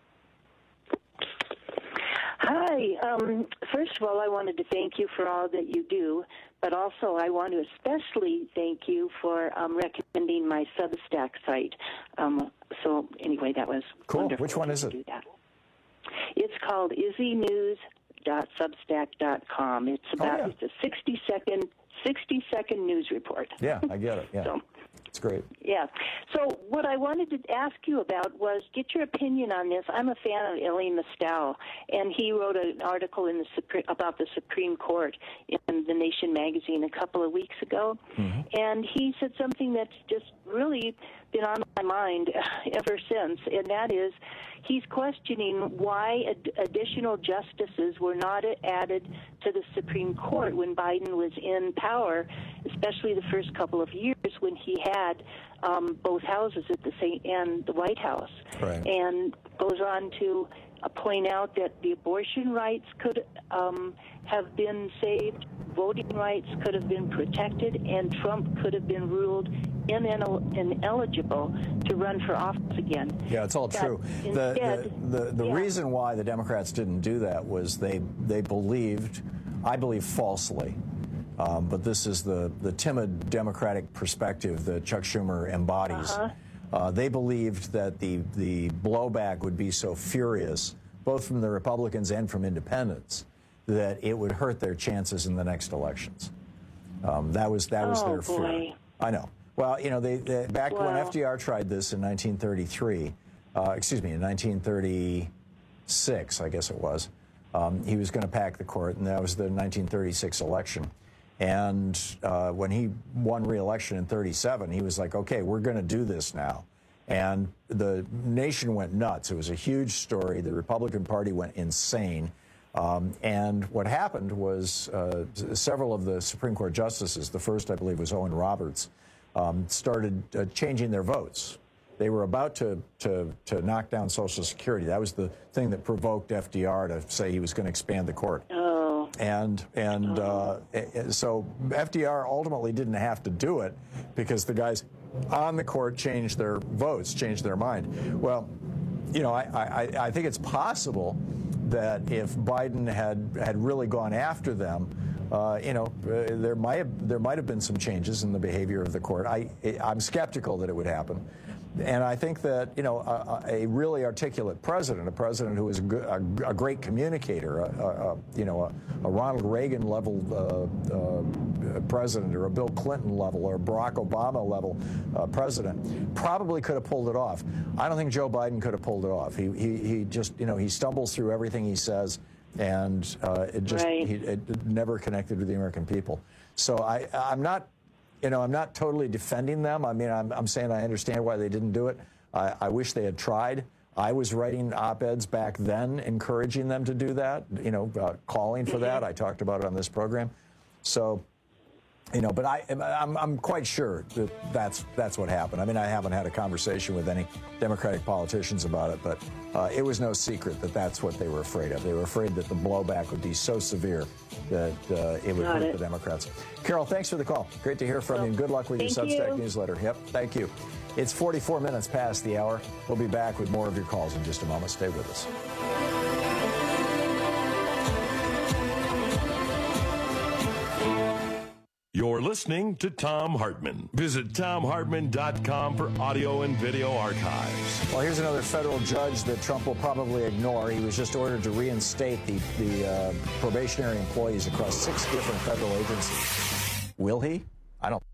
Hi. Um, first of all, I wanted to thank you for all that you do, but also I want to especially thank you for um, recommending my Substack site. Um, so anyway, that was cool. Wonderful. Which one is it? Do that. It's called izzy news dot substack dot com. It's about oh, yeah. it's a sixty second sixty second news report. Yeah, I get it. Yeah. So, it's great. Yeah. So what I wanted to ask you about was get your opinion on this. I'm a fan of Elie Mystal, and he wrote an article in the Supre about the Supreme Court in The Nation magazine a couple of weeks ago, mm-hmm. and he said something that's just really been on my mind ever since, and that is he's questioning why ad additional justices were not added to the Supreme Court when Biden was in power, especially the first couple of years when he had um, both houses at the same and the White House, right. and goes on to uh, point out that the abortion rights could um, have been saved, voting rights could have been protected, and Trump could have been ruled ineligible to run for office again. Yeah, it's all but true. Instead, the the, the, the yeah. reason why the Democrats didn't do that was they they believed, I believe falsely, um, but this is the, the timid Democratic perspective that Chuck Schumer embodies. Uh-huh. Uh, they believed that the, the blowback would be so furious, both from the Republicans and from independents, that it would hurt their chances in the next elections. Um, that was that was oh, their fear. boy. I know. Well, you know, they, they back wow. when F D R tried this in nineteen thirty-three, uh, excuse me, in nineteen thirty-six, I guess it was, um, he was going to pack the court, and that was the nineteen thirty-six election. And uh, when he won re-election in thirty-seven, he was like, okay, we're going to do this now. And the nation went nuts. It was a huge story. The Republican Party went insane. Um, and what happened was uh, several of the Supreme Court justices, the first, I believe, was Owen Roberts, um, started uh, changing their votes. They were about to, to, to knock down Social Security. That was the thing that provoked F D R to say he was going to expand the court. Oh. And, and uh, so F D R ultimately didn't have to do it because the guys on the court changed their votes, changed their mind. Well, you know, I, I, I think it's possible that if Biden had had really gone after them, uh, you know, uh, there might have there might have been some changes in the behavior of the court. I I'm skeptical that it would happen, and I think that, you know, a, a really articulate president, a president who is a, good, a, a great communicator, a, a, you know, a, a Ronald Reagan level uh, uh, president, or a Bill Clinton level, or a Barack Obama level uh, president, probably could have pulled it off. I don't think Joe Biden could have pulled it off. He he, he just, you know, he stumbles through everything he says, and uh, it just right. he, it never connected with the American people. So I I'm not. You know, I'm not totally defending them. I mean, I'm, I'm saying I understand why they didn't do it. I, I wish they had tried. I was writing op-eds back then encouraging them to do that, you know, uh, calling for that. I talked about it on this program. So, you know, but I, I'm, I'm quite sure that that's, that's what happened. I mean, I haven't had a conversation with any Democratic politicians about it, but uh, it was no secret that that's what they were afraid of. They were afraid that the blowback would be so severe that uh, it would Got hurt it. the Democrats. Carol, thanks for the call. Great to hear from well, you, and good luck with your Substack you. newsletter. Yep, thank you. It's forty-four minutes past the hour. We'll be back with more of your calls in just a moment. Stay with us. You're listening to Thom Hartmann. Visit Thom Hartmann dot com for audio and video archives. Well, here's another federal judge that Trump will probably ignore. He was just ordered to reinstate the, the uh, probationary employees across six different federal agencies. Will he? I don't.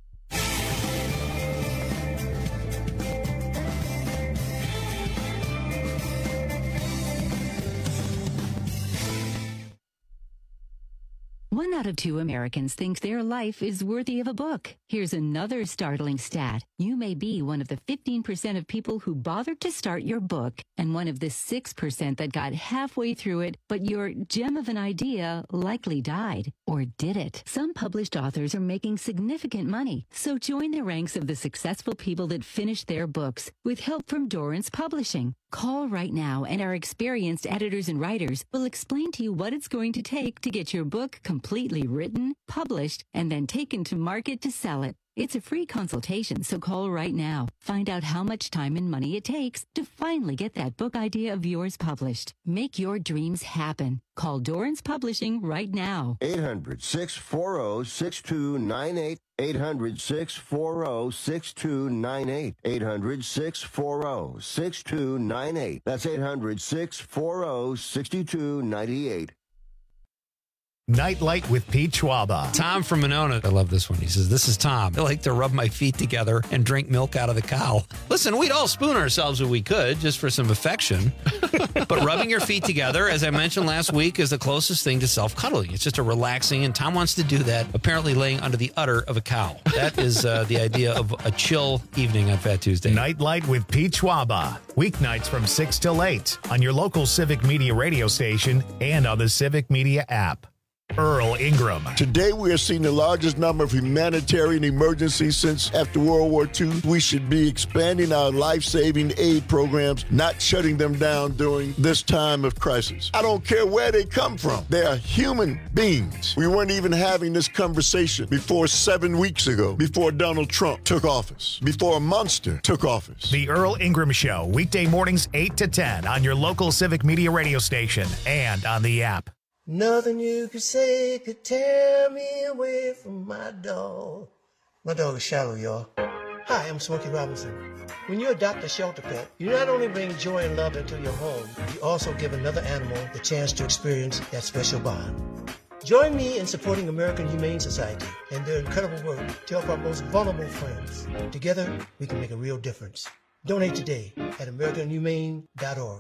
One out of two Americans think their life is worthy of a book. Here's another startling stat. You may be one of the fifteen percent of people who bothered to start your book, and one of the six percent that got halfway through it, but your gem of an idea likely died. Or did it? Some published authors are making significant money, so join the ranks of the successful people that finished their books with help from Dorrance Publishing. Call right now, and our experienced editors and writers will explain to you what it's going to take to get your book completely written, published, and then taken to market to sell it. It's a free consultation, so call right now. Find out how much time and money it takes to finally get that book idea of yours published. Make your dreams happen. Call Dorrance Publishing right now. eight hundred, six four zero, six two nine eight. eight hundred, six four zero, six two nine eight. eight hundred, six four zero, six two nine eight. That's eight hundred, six four zero, six two nine eight. Nightlight with Pete Schwaba. Tom from Monona. I love this one. He says, this is Tom. I like to rub my feet together and drink milk out of the cow. Listen, we'd all spoon ourselves if we could, just for some affection. But rubbing your feet together, as I mentioned last week, is the closest thing to self-cuddling. It's just a relaxing, and Tom wants to do that, apparently laying under the udder of a cow. That is uh, the idea of a chill evening on Fat Tuesday. Nightlight with Pete Schwaba. Weeknights from six till eight on your local Civic Media radio station and on the Civic Media app. Earl Ingram. Today we are seeing the largest number of humanitarian emergencies since after World War Two. We should be expanding our life-saving aid programs, not shutting them down during this time of crisis. I don't care where they come from. They are human beings. We weren't even having this conversation before seven weeks ago, before Donald Trump took office, before a monster took office. The Earl Ingram Show, weekday mornings eight to ten on your local Civic Media radio station and on the app. Nothing you could say could tear me away from my dog. My dog is shallow, y'all. Hi, I'm Smokey Robinson. When you adopt a shelter pet, you not only bring joy and love into your home, you also give another animal the chance to experience that special bond. Join me in supporting American Humane Society and their incredible work to help our most vulnerable friends. Together, we can make a real difference. Donate today at american humane dot org.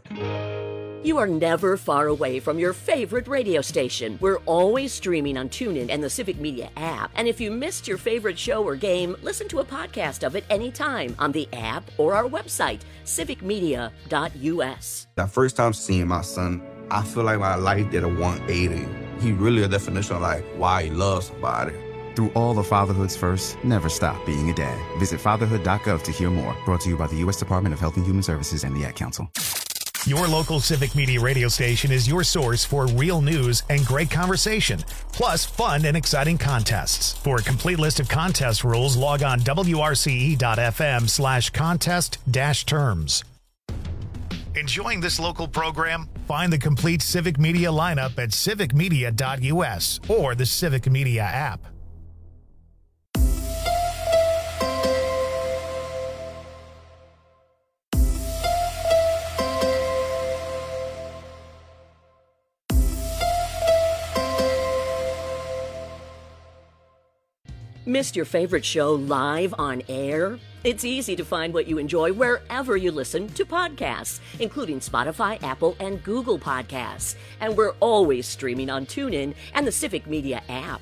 You are never far away from your favorite radio station. We're always streaming on TuneIn and the Civic Media app. And if you missed your favorite show or game, listen to a podcast of it anytime on the app or our website, civic media dot u s. That first time seeing my son, I feel like my life did a one eighty. He really a definition of like why he loves somebody. Through all the fatherhood's first, never stop being a dad. Visit fatherhood dot gov to hear more. Brought to you by the U S Department of Health and Human Services and the Ad Council. Your local Civic Media radio station is your source for real news and great conversation, plus fun and exciting contests. For a complete list of contest rules, log on w r c e dot f m slash contest dash terms. Enjoying this local program? Find the complete Civic Media lineup at civic media dot u s or the Civic Media app. Missed your favorite show live on air? It's easy to find what you enjoy wherever you listen to podcasts, including Spotify, Apple, and Google Podcasts. And we're always streaming on TuneIn and the Civic Media app.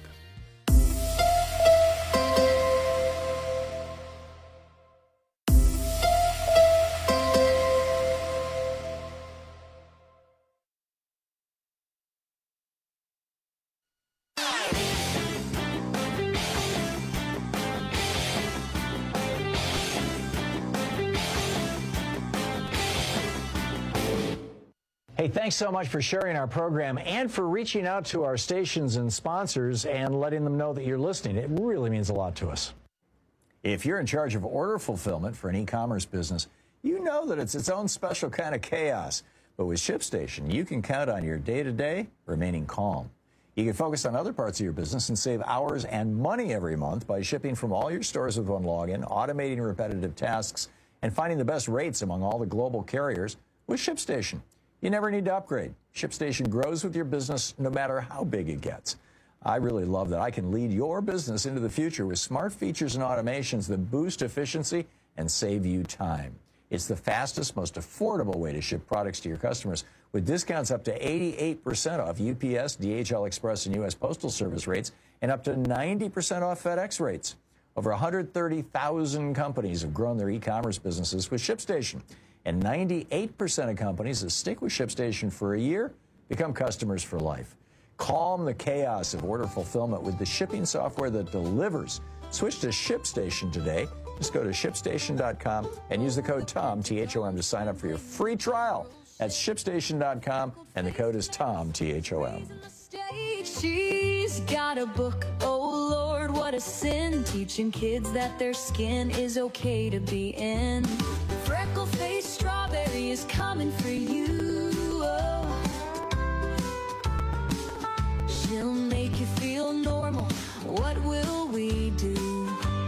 Hey, thanks so much for sharing our program and for reaching out to our stations and sponsors and letting them know that you're listening. It really means a lot to us. If you're in charge of order fulfillment for an e-commerce business, you know that it's its own special kind of chaos. But with ShipStation, you can count on your day-to-day remaining calm. You can focus on other parts of your business and save hours and money every month by shipping from all your stores with one login, automating repetitive tasks, and finding the best rates among all the global carriers with ShipStation. You never need to upgrade. ShipStation grows with your business no matter how big it gets. I really love that I can lead your business into the future with smart features and automations that boost efficiency and save you time. It's the fastest, most affordable way to ship products to your customers with discounts up to eighty-eight percent off U P S, D H L Express, and U S Postal Service rates and up to ninety percent off FedEx rates. Over one hundred thirty thousand companies have grown their e-commerce businesses with ShipStation. And ninety-eight percent of companies that stick with ShipStation for a year become customers for life. Calm the chaos of order fulfillment with the shipping software that delivers. Switch to ShipStation today. Just go to ShipStation dot com and use the code TOM, T H O M, to sign up for your free trial. That's ShipStation dot com, and the code is TOM, T H O M. She's got a book, oh Lord, what a sin, teaching kids that their skin is okay to be in. Freckle-faced strawberry is coming for you. Oh. She'll make you feel normal. What will we do?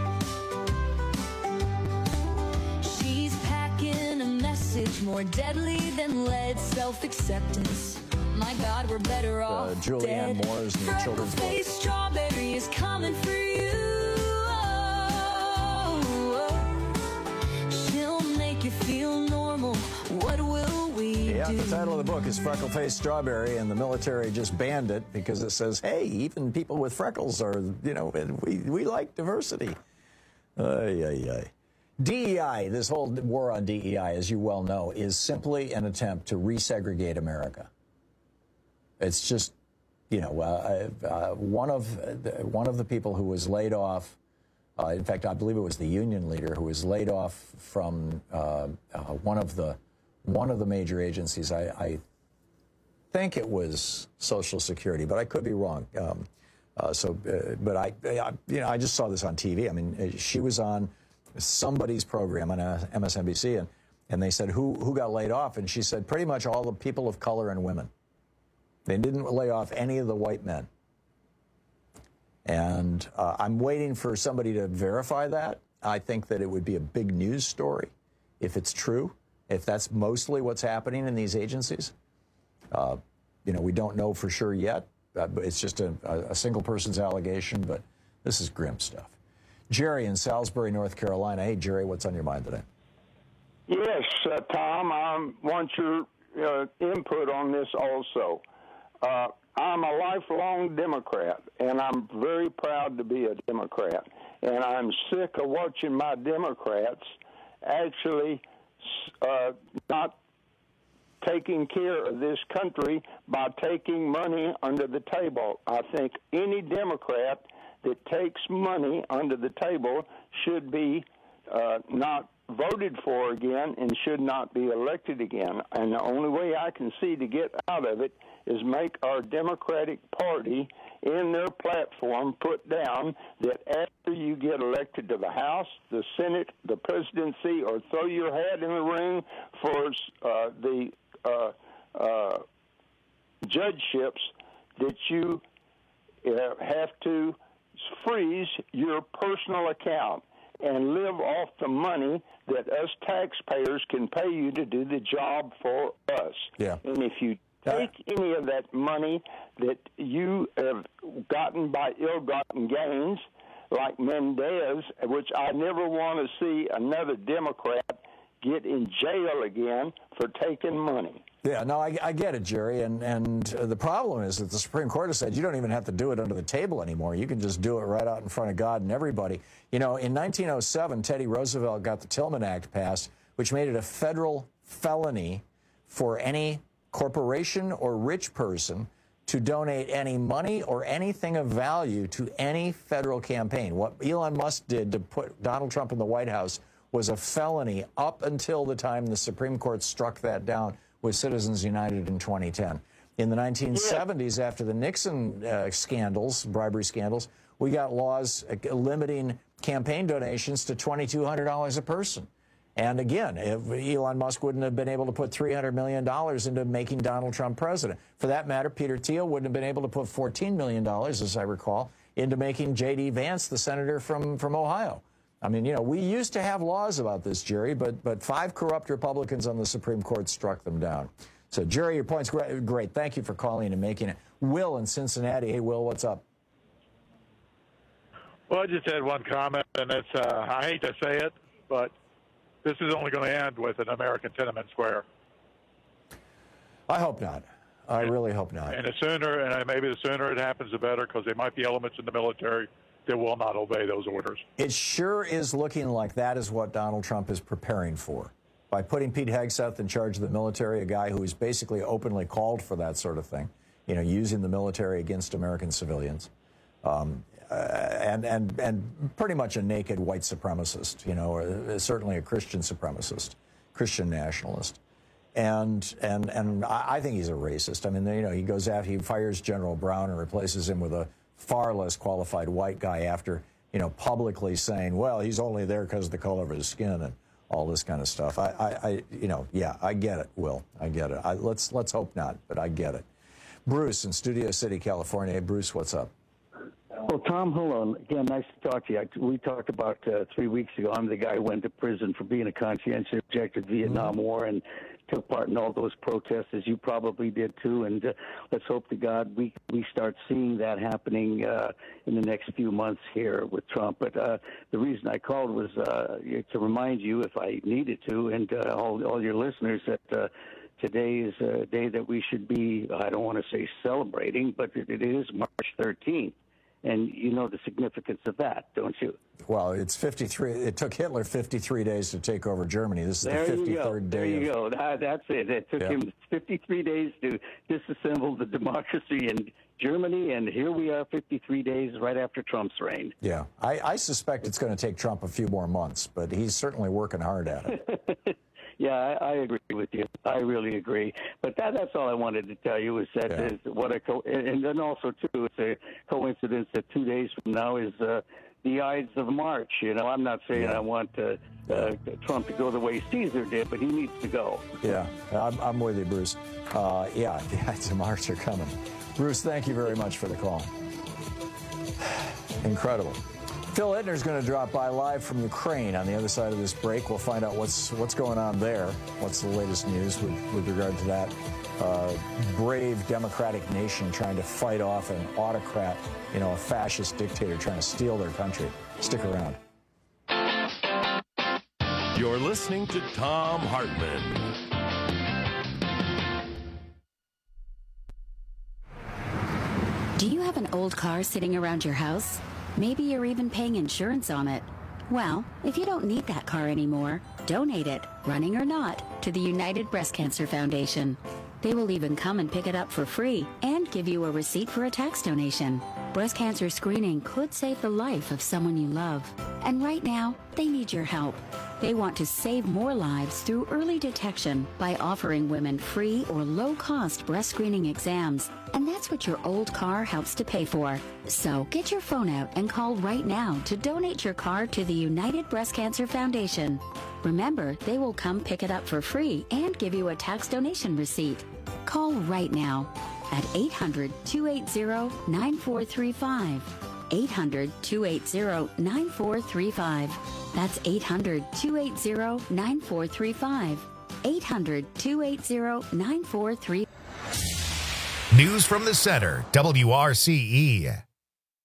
She's packing a message more deadly than lead, self-acceptance. My God, we're better off uh, Julianne dead. Moore's new children's book. Freckle-faced strawberry is coming for you. Oh, oh. She'll make you feel normal. What will we Yeah, do? the title of the book is Freckle-Faced Strawberry, and the military just banned it because it says, hey, even people with freckles are, you know, we, we like diversity. Ay, ay, ay. D E I, this whole war on D E I, as you well know, is simply an attempt to resegregate America. It's just, you know, uh, uh, one of the, one of the people who was laid off, uh, in fact, I believe it was the union leader who was laid off from uh, uh, one of the one of the major agencies. I, I think it was Social Security, but I could be wrong. Um, uh, so, uh, but I, I, you know, I just saw this on T V. I mean, she was on somebody's program on M S N B C, and and they said who who got laid off, and she said pretty much all the people of color and women. They didn't lay off any of the white men. And uh, I'm waiting for somebody to verify that. I think that it would be a big news story if it's true, if that's mostly what's happening in these agencies. Uh, you know, we don't know for sure yet. Uh, but it's just a, a single person's allegation, but this is grim stuff. Jerry in Salisbury, North Carolina. Hey, Jerry, what's on your mind today? Yes, uh, Tom, I want your uh, input on this also. Uh, I'm a lifelong Democrat, and I'm very proud to be a Democrat. And I'm sick of watching my Democrats actually uh, not taking care of this country by taking money under the table. I think any Democrat that takes money under the table should be uh, not voted for again and should not be elected again. And the only way I can see to get out of it is make our Democratic Party in their platform put down that after you get elected to the House, the Senate, the presidency, or throw your hat in the ring for uh, the uh, uh, judgeships, that you uh, have to freeze your personal account and live off the money that us taxpayers can pay you to do the job for us. Yeah. And if you take any of that money that you have gotten by ill-gotten gains, like Mendez, which I never want to see another Democrat get in jail again for taking money. Yeah, no, I, I get it, Jerry, and, and uh, the problem is that the Supreme Court has said you don't even have to do it under the table anymore. You can just do it right out in front of God and everybody. You know, in nineteen oh seven, Teddy Roosevelt got the Tillman Act passed, which made it a federal felony for any corporation or rich person to donate any money or anything of value to any federal campaign. What Elon Musk did to put Donald Trump in the White House was a felony up until the time the Supreme Court struck that down with Citizens United in twenty ten. In the nineteen seventies, after the Nixon uh, scandals, bribery scandals, we got laws uh, limiting campaign donations to twenty-two hundred dollars a person. And again, if Elon Musk wouldn't have been able to put three hundred million dollars into making Donald Trump president. For that matter, Peter Thiel wouldn't have been able to put fourteen million dollars, as I recall, into making J D Vance the senator from, from Ohio. I mean, you know, we used to have laws about this, Jerry, but but five corrupt Republicans on the Supreme Court struck them down. So, Jerry, your point's great. great. Thank you for calling and making it. Will in Cincinnati. Hey, Will, what's up? Well, I just had one comment, and it's, uh, I hate to say it, but this is only going to end with an American Tenement Square. I hope not. I really hope not. And the sooner, and maybe the sooner it happens, the better, because there might be elements in the military that will not obey those orders. It sure is looking like that is what Donald Trump is preparing for. By putting Pete Hegseth in charge of the military, a guy who is basically openly called for that sort of thing, you know, using the military against American civilians, um, uh, and, and, and pretty much a naked white supremacist, you know, or certainly a Christian supremacist, Christian nationalist. And and and I think he's a racist. I mean, you know, he goes out, he fires General Brown and replaces him with a far less qualified white guy after, you know, publicly saying, well, he's only there because of the color of his skin and all this kind of stuff. I, I, I you know, yeah, I get it, Will. I get it. I, let's let's hope not, but I get it. Bruce in Studio City, California. Hey, Bruce, what's up? Well, Tom, hold on. Again, nice to talk to you. I, we talked about uh, three weeks ago. I'm the guy who went to prison for being a conscientious objector to the Vietnam mm-hmm. War and took part in all those protests, as you probably did too. And uh, let's hope to God we we start seeing that happening uh, in the next few months here with Trump. But uh, the reason I called was uh, to remind you, if I needed to, and uh, all, all your listeners, that uh, today is a day that we should be, I don't want to say celebrating, but it, it is March thirteenth. And you know the significance of that, don't you? Well, it's fifty-three. It took Hitler fifty-three days to take over Germany. This is there the fifty-third day. There you of... go. That, that's it. It took yeah. him fifty-three days to disassemble the democracy in Germany, and here we are fifty-three days right after Trump's reign. Yeah. I, I suspect it's going to take Trump a few more months, but he's certainly working hard at it. Yeah, I, I agree with you. I really agree. But that, that's all I wanted to tell you is that yeah. is what a co- and then also too, it's a coincidence that two days from now is uh, the Ides of March. You know, I'm not saying yeah. I want uh, uh, Trump to go the way Caesar did, but he needs to go. Yeah, I'm, I'm with you, Bruce. Uh, yeah, the Ides of March are coming. Bruce, thank you very much for the call. Incredible. Phil Ittner's going to drop by live from Ukraine on the other side of this break. We'll find out what's what's going on there. What's the latest news with, with regard to that uh, brave democratic nation trying to fight off an autocrat, you know, a fascist dictator trying to steal their country. Stick around. You're listening to Thom Hartmann. Do you have an old car sitting around your house? Maybe you're even paying insurance on it. Well, if you don't need that car anymore, donate it, running or not, to the United Breast Cancer Foundation. They will even come and pick it up for free and give you a receipt for a tax donation. Breast cancer screening could save the life of someone you love. And right now, they need your help. They want to save more lives through early detection by offering women free or low-cost breast screening exams. And that's what your old car helps to pay for. So get your phone out and call right now to donate your car to the United Breast Cancer Foundation. Remember, they will come pick it up for free and give you a tax donation receipt. Call right now at eight hundred, two eight zero, nine four three five. eight hundred, two eight zero, nine four three five. That's eight hundred, two eight zero, nine four three five. eight hundred, two eight zero, nine four three five. News from the Center, W R C E.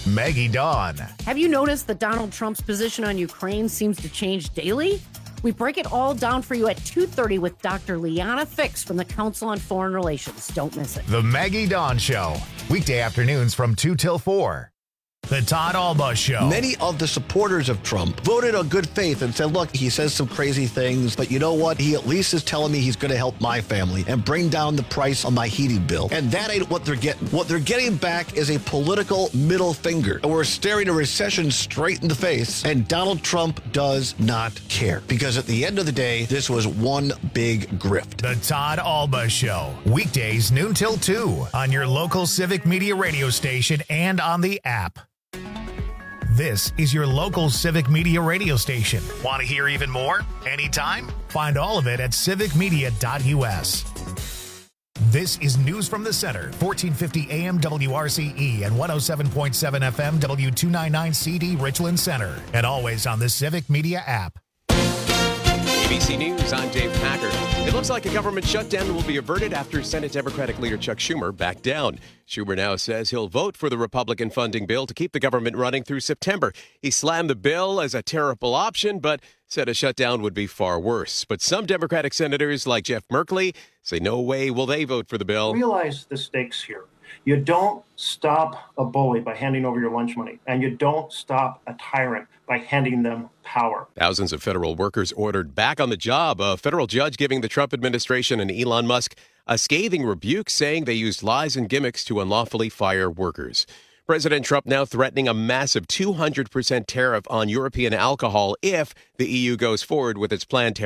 Maggie Dawn. Have you noticed that Donald Trump's position on Ukraine seems to change daily? We break it all down for you at two thirty with Doctor Liana Fix from the Council on Foreign Relations. Don't miss it. The Maggie Dawn Show. Weekday afternoons from two till four. The Todd Alba Show. Many of the supporters of Trump voted on good faith and said, look, he says some crazy things, but you know what? He at least is telling me he's going to help my family and bring down the price on my heating bill. And that ain't what they're getting. What they're getting back is a political middle finger. And we're staring a recession straight in the face. And Donald Trump does not care. Because at the end of the day, this was one big grift. The Todd Alba Show. Weekdays noon till two on your local Civic Media radio station and on the app. This is your local Civic Media radio station. Want to hear even more? Anytime? Find all of it at civic media dot u s. This is News from the Center, fourteen fifty A M W R C E and one oh seven point seven F M W two ninety-nine C D Richland Center. And always on the Civic Media app. A B C News, I'm Dave Packard. It looks like a government shutdown will be averted after Senate Democratic leader Chuck Schumer backed down. Schumer now says he'll vote for the Republican funding bill to keep the government running through September. He slammed the bill as a terrible option, but said a shutdown would be far worse. But some Democratic senators like Jeff Merkley say no way will they vote for the bill. Realize the stakes here. You don't stop a bully by handing over your lunch money, and you don't stop a tyrant by handing them power. Thousands of federal workers ordered back on the job. A federal judge giving the Trump administration and Elon Musk a scathing rebuke, saying they used lies and gimmicks to unlawfully fire workers. President Trump now threatening a massive two hundred percent tariff on European alcohol if the E U goes forward with its planned tariff.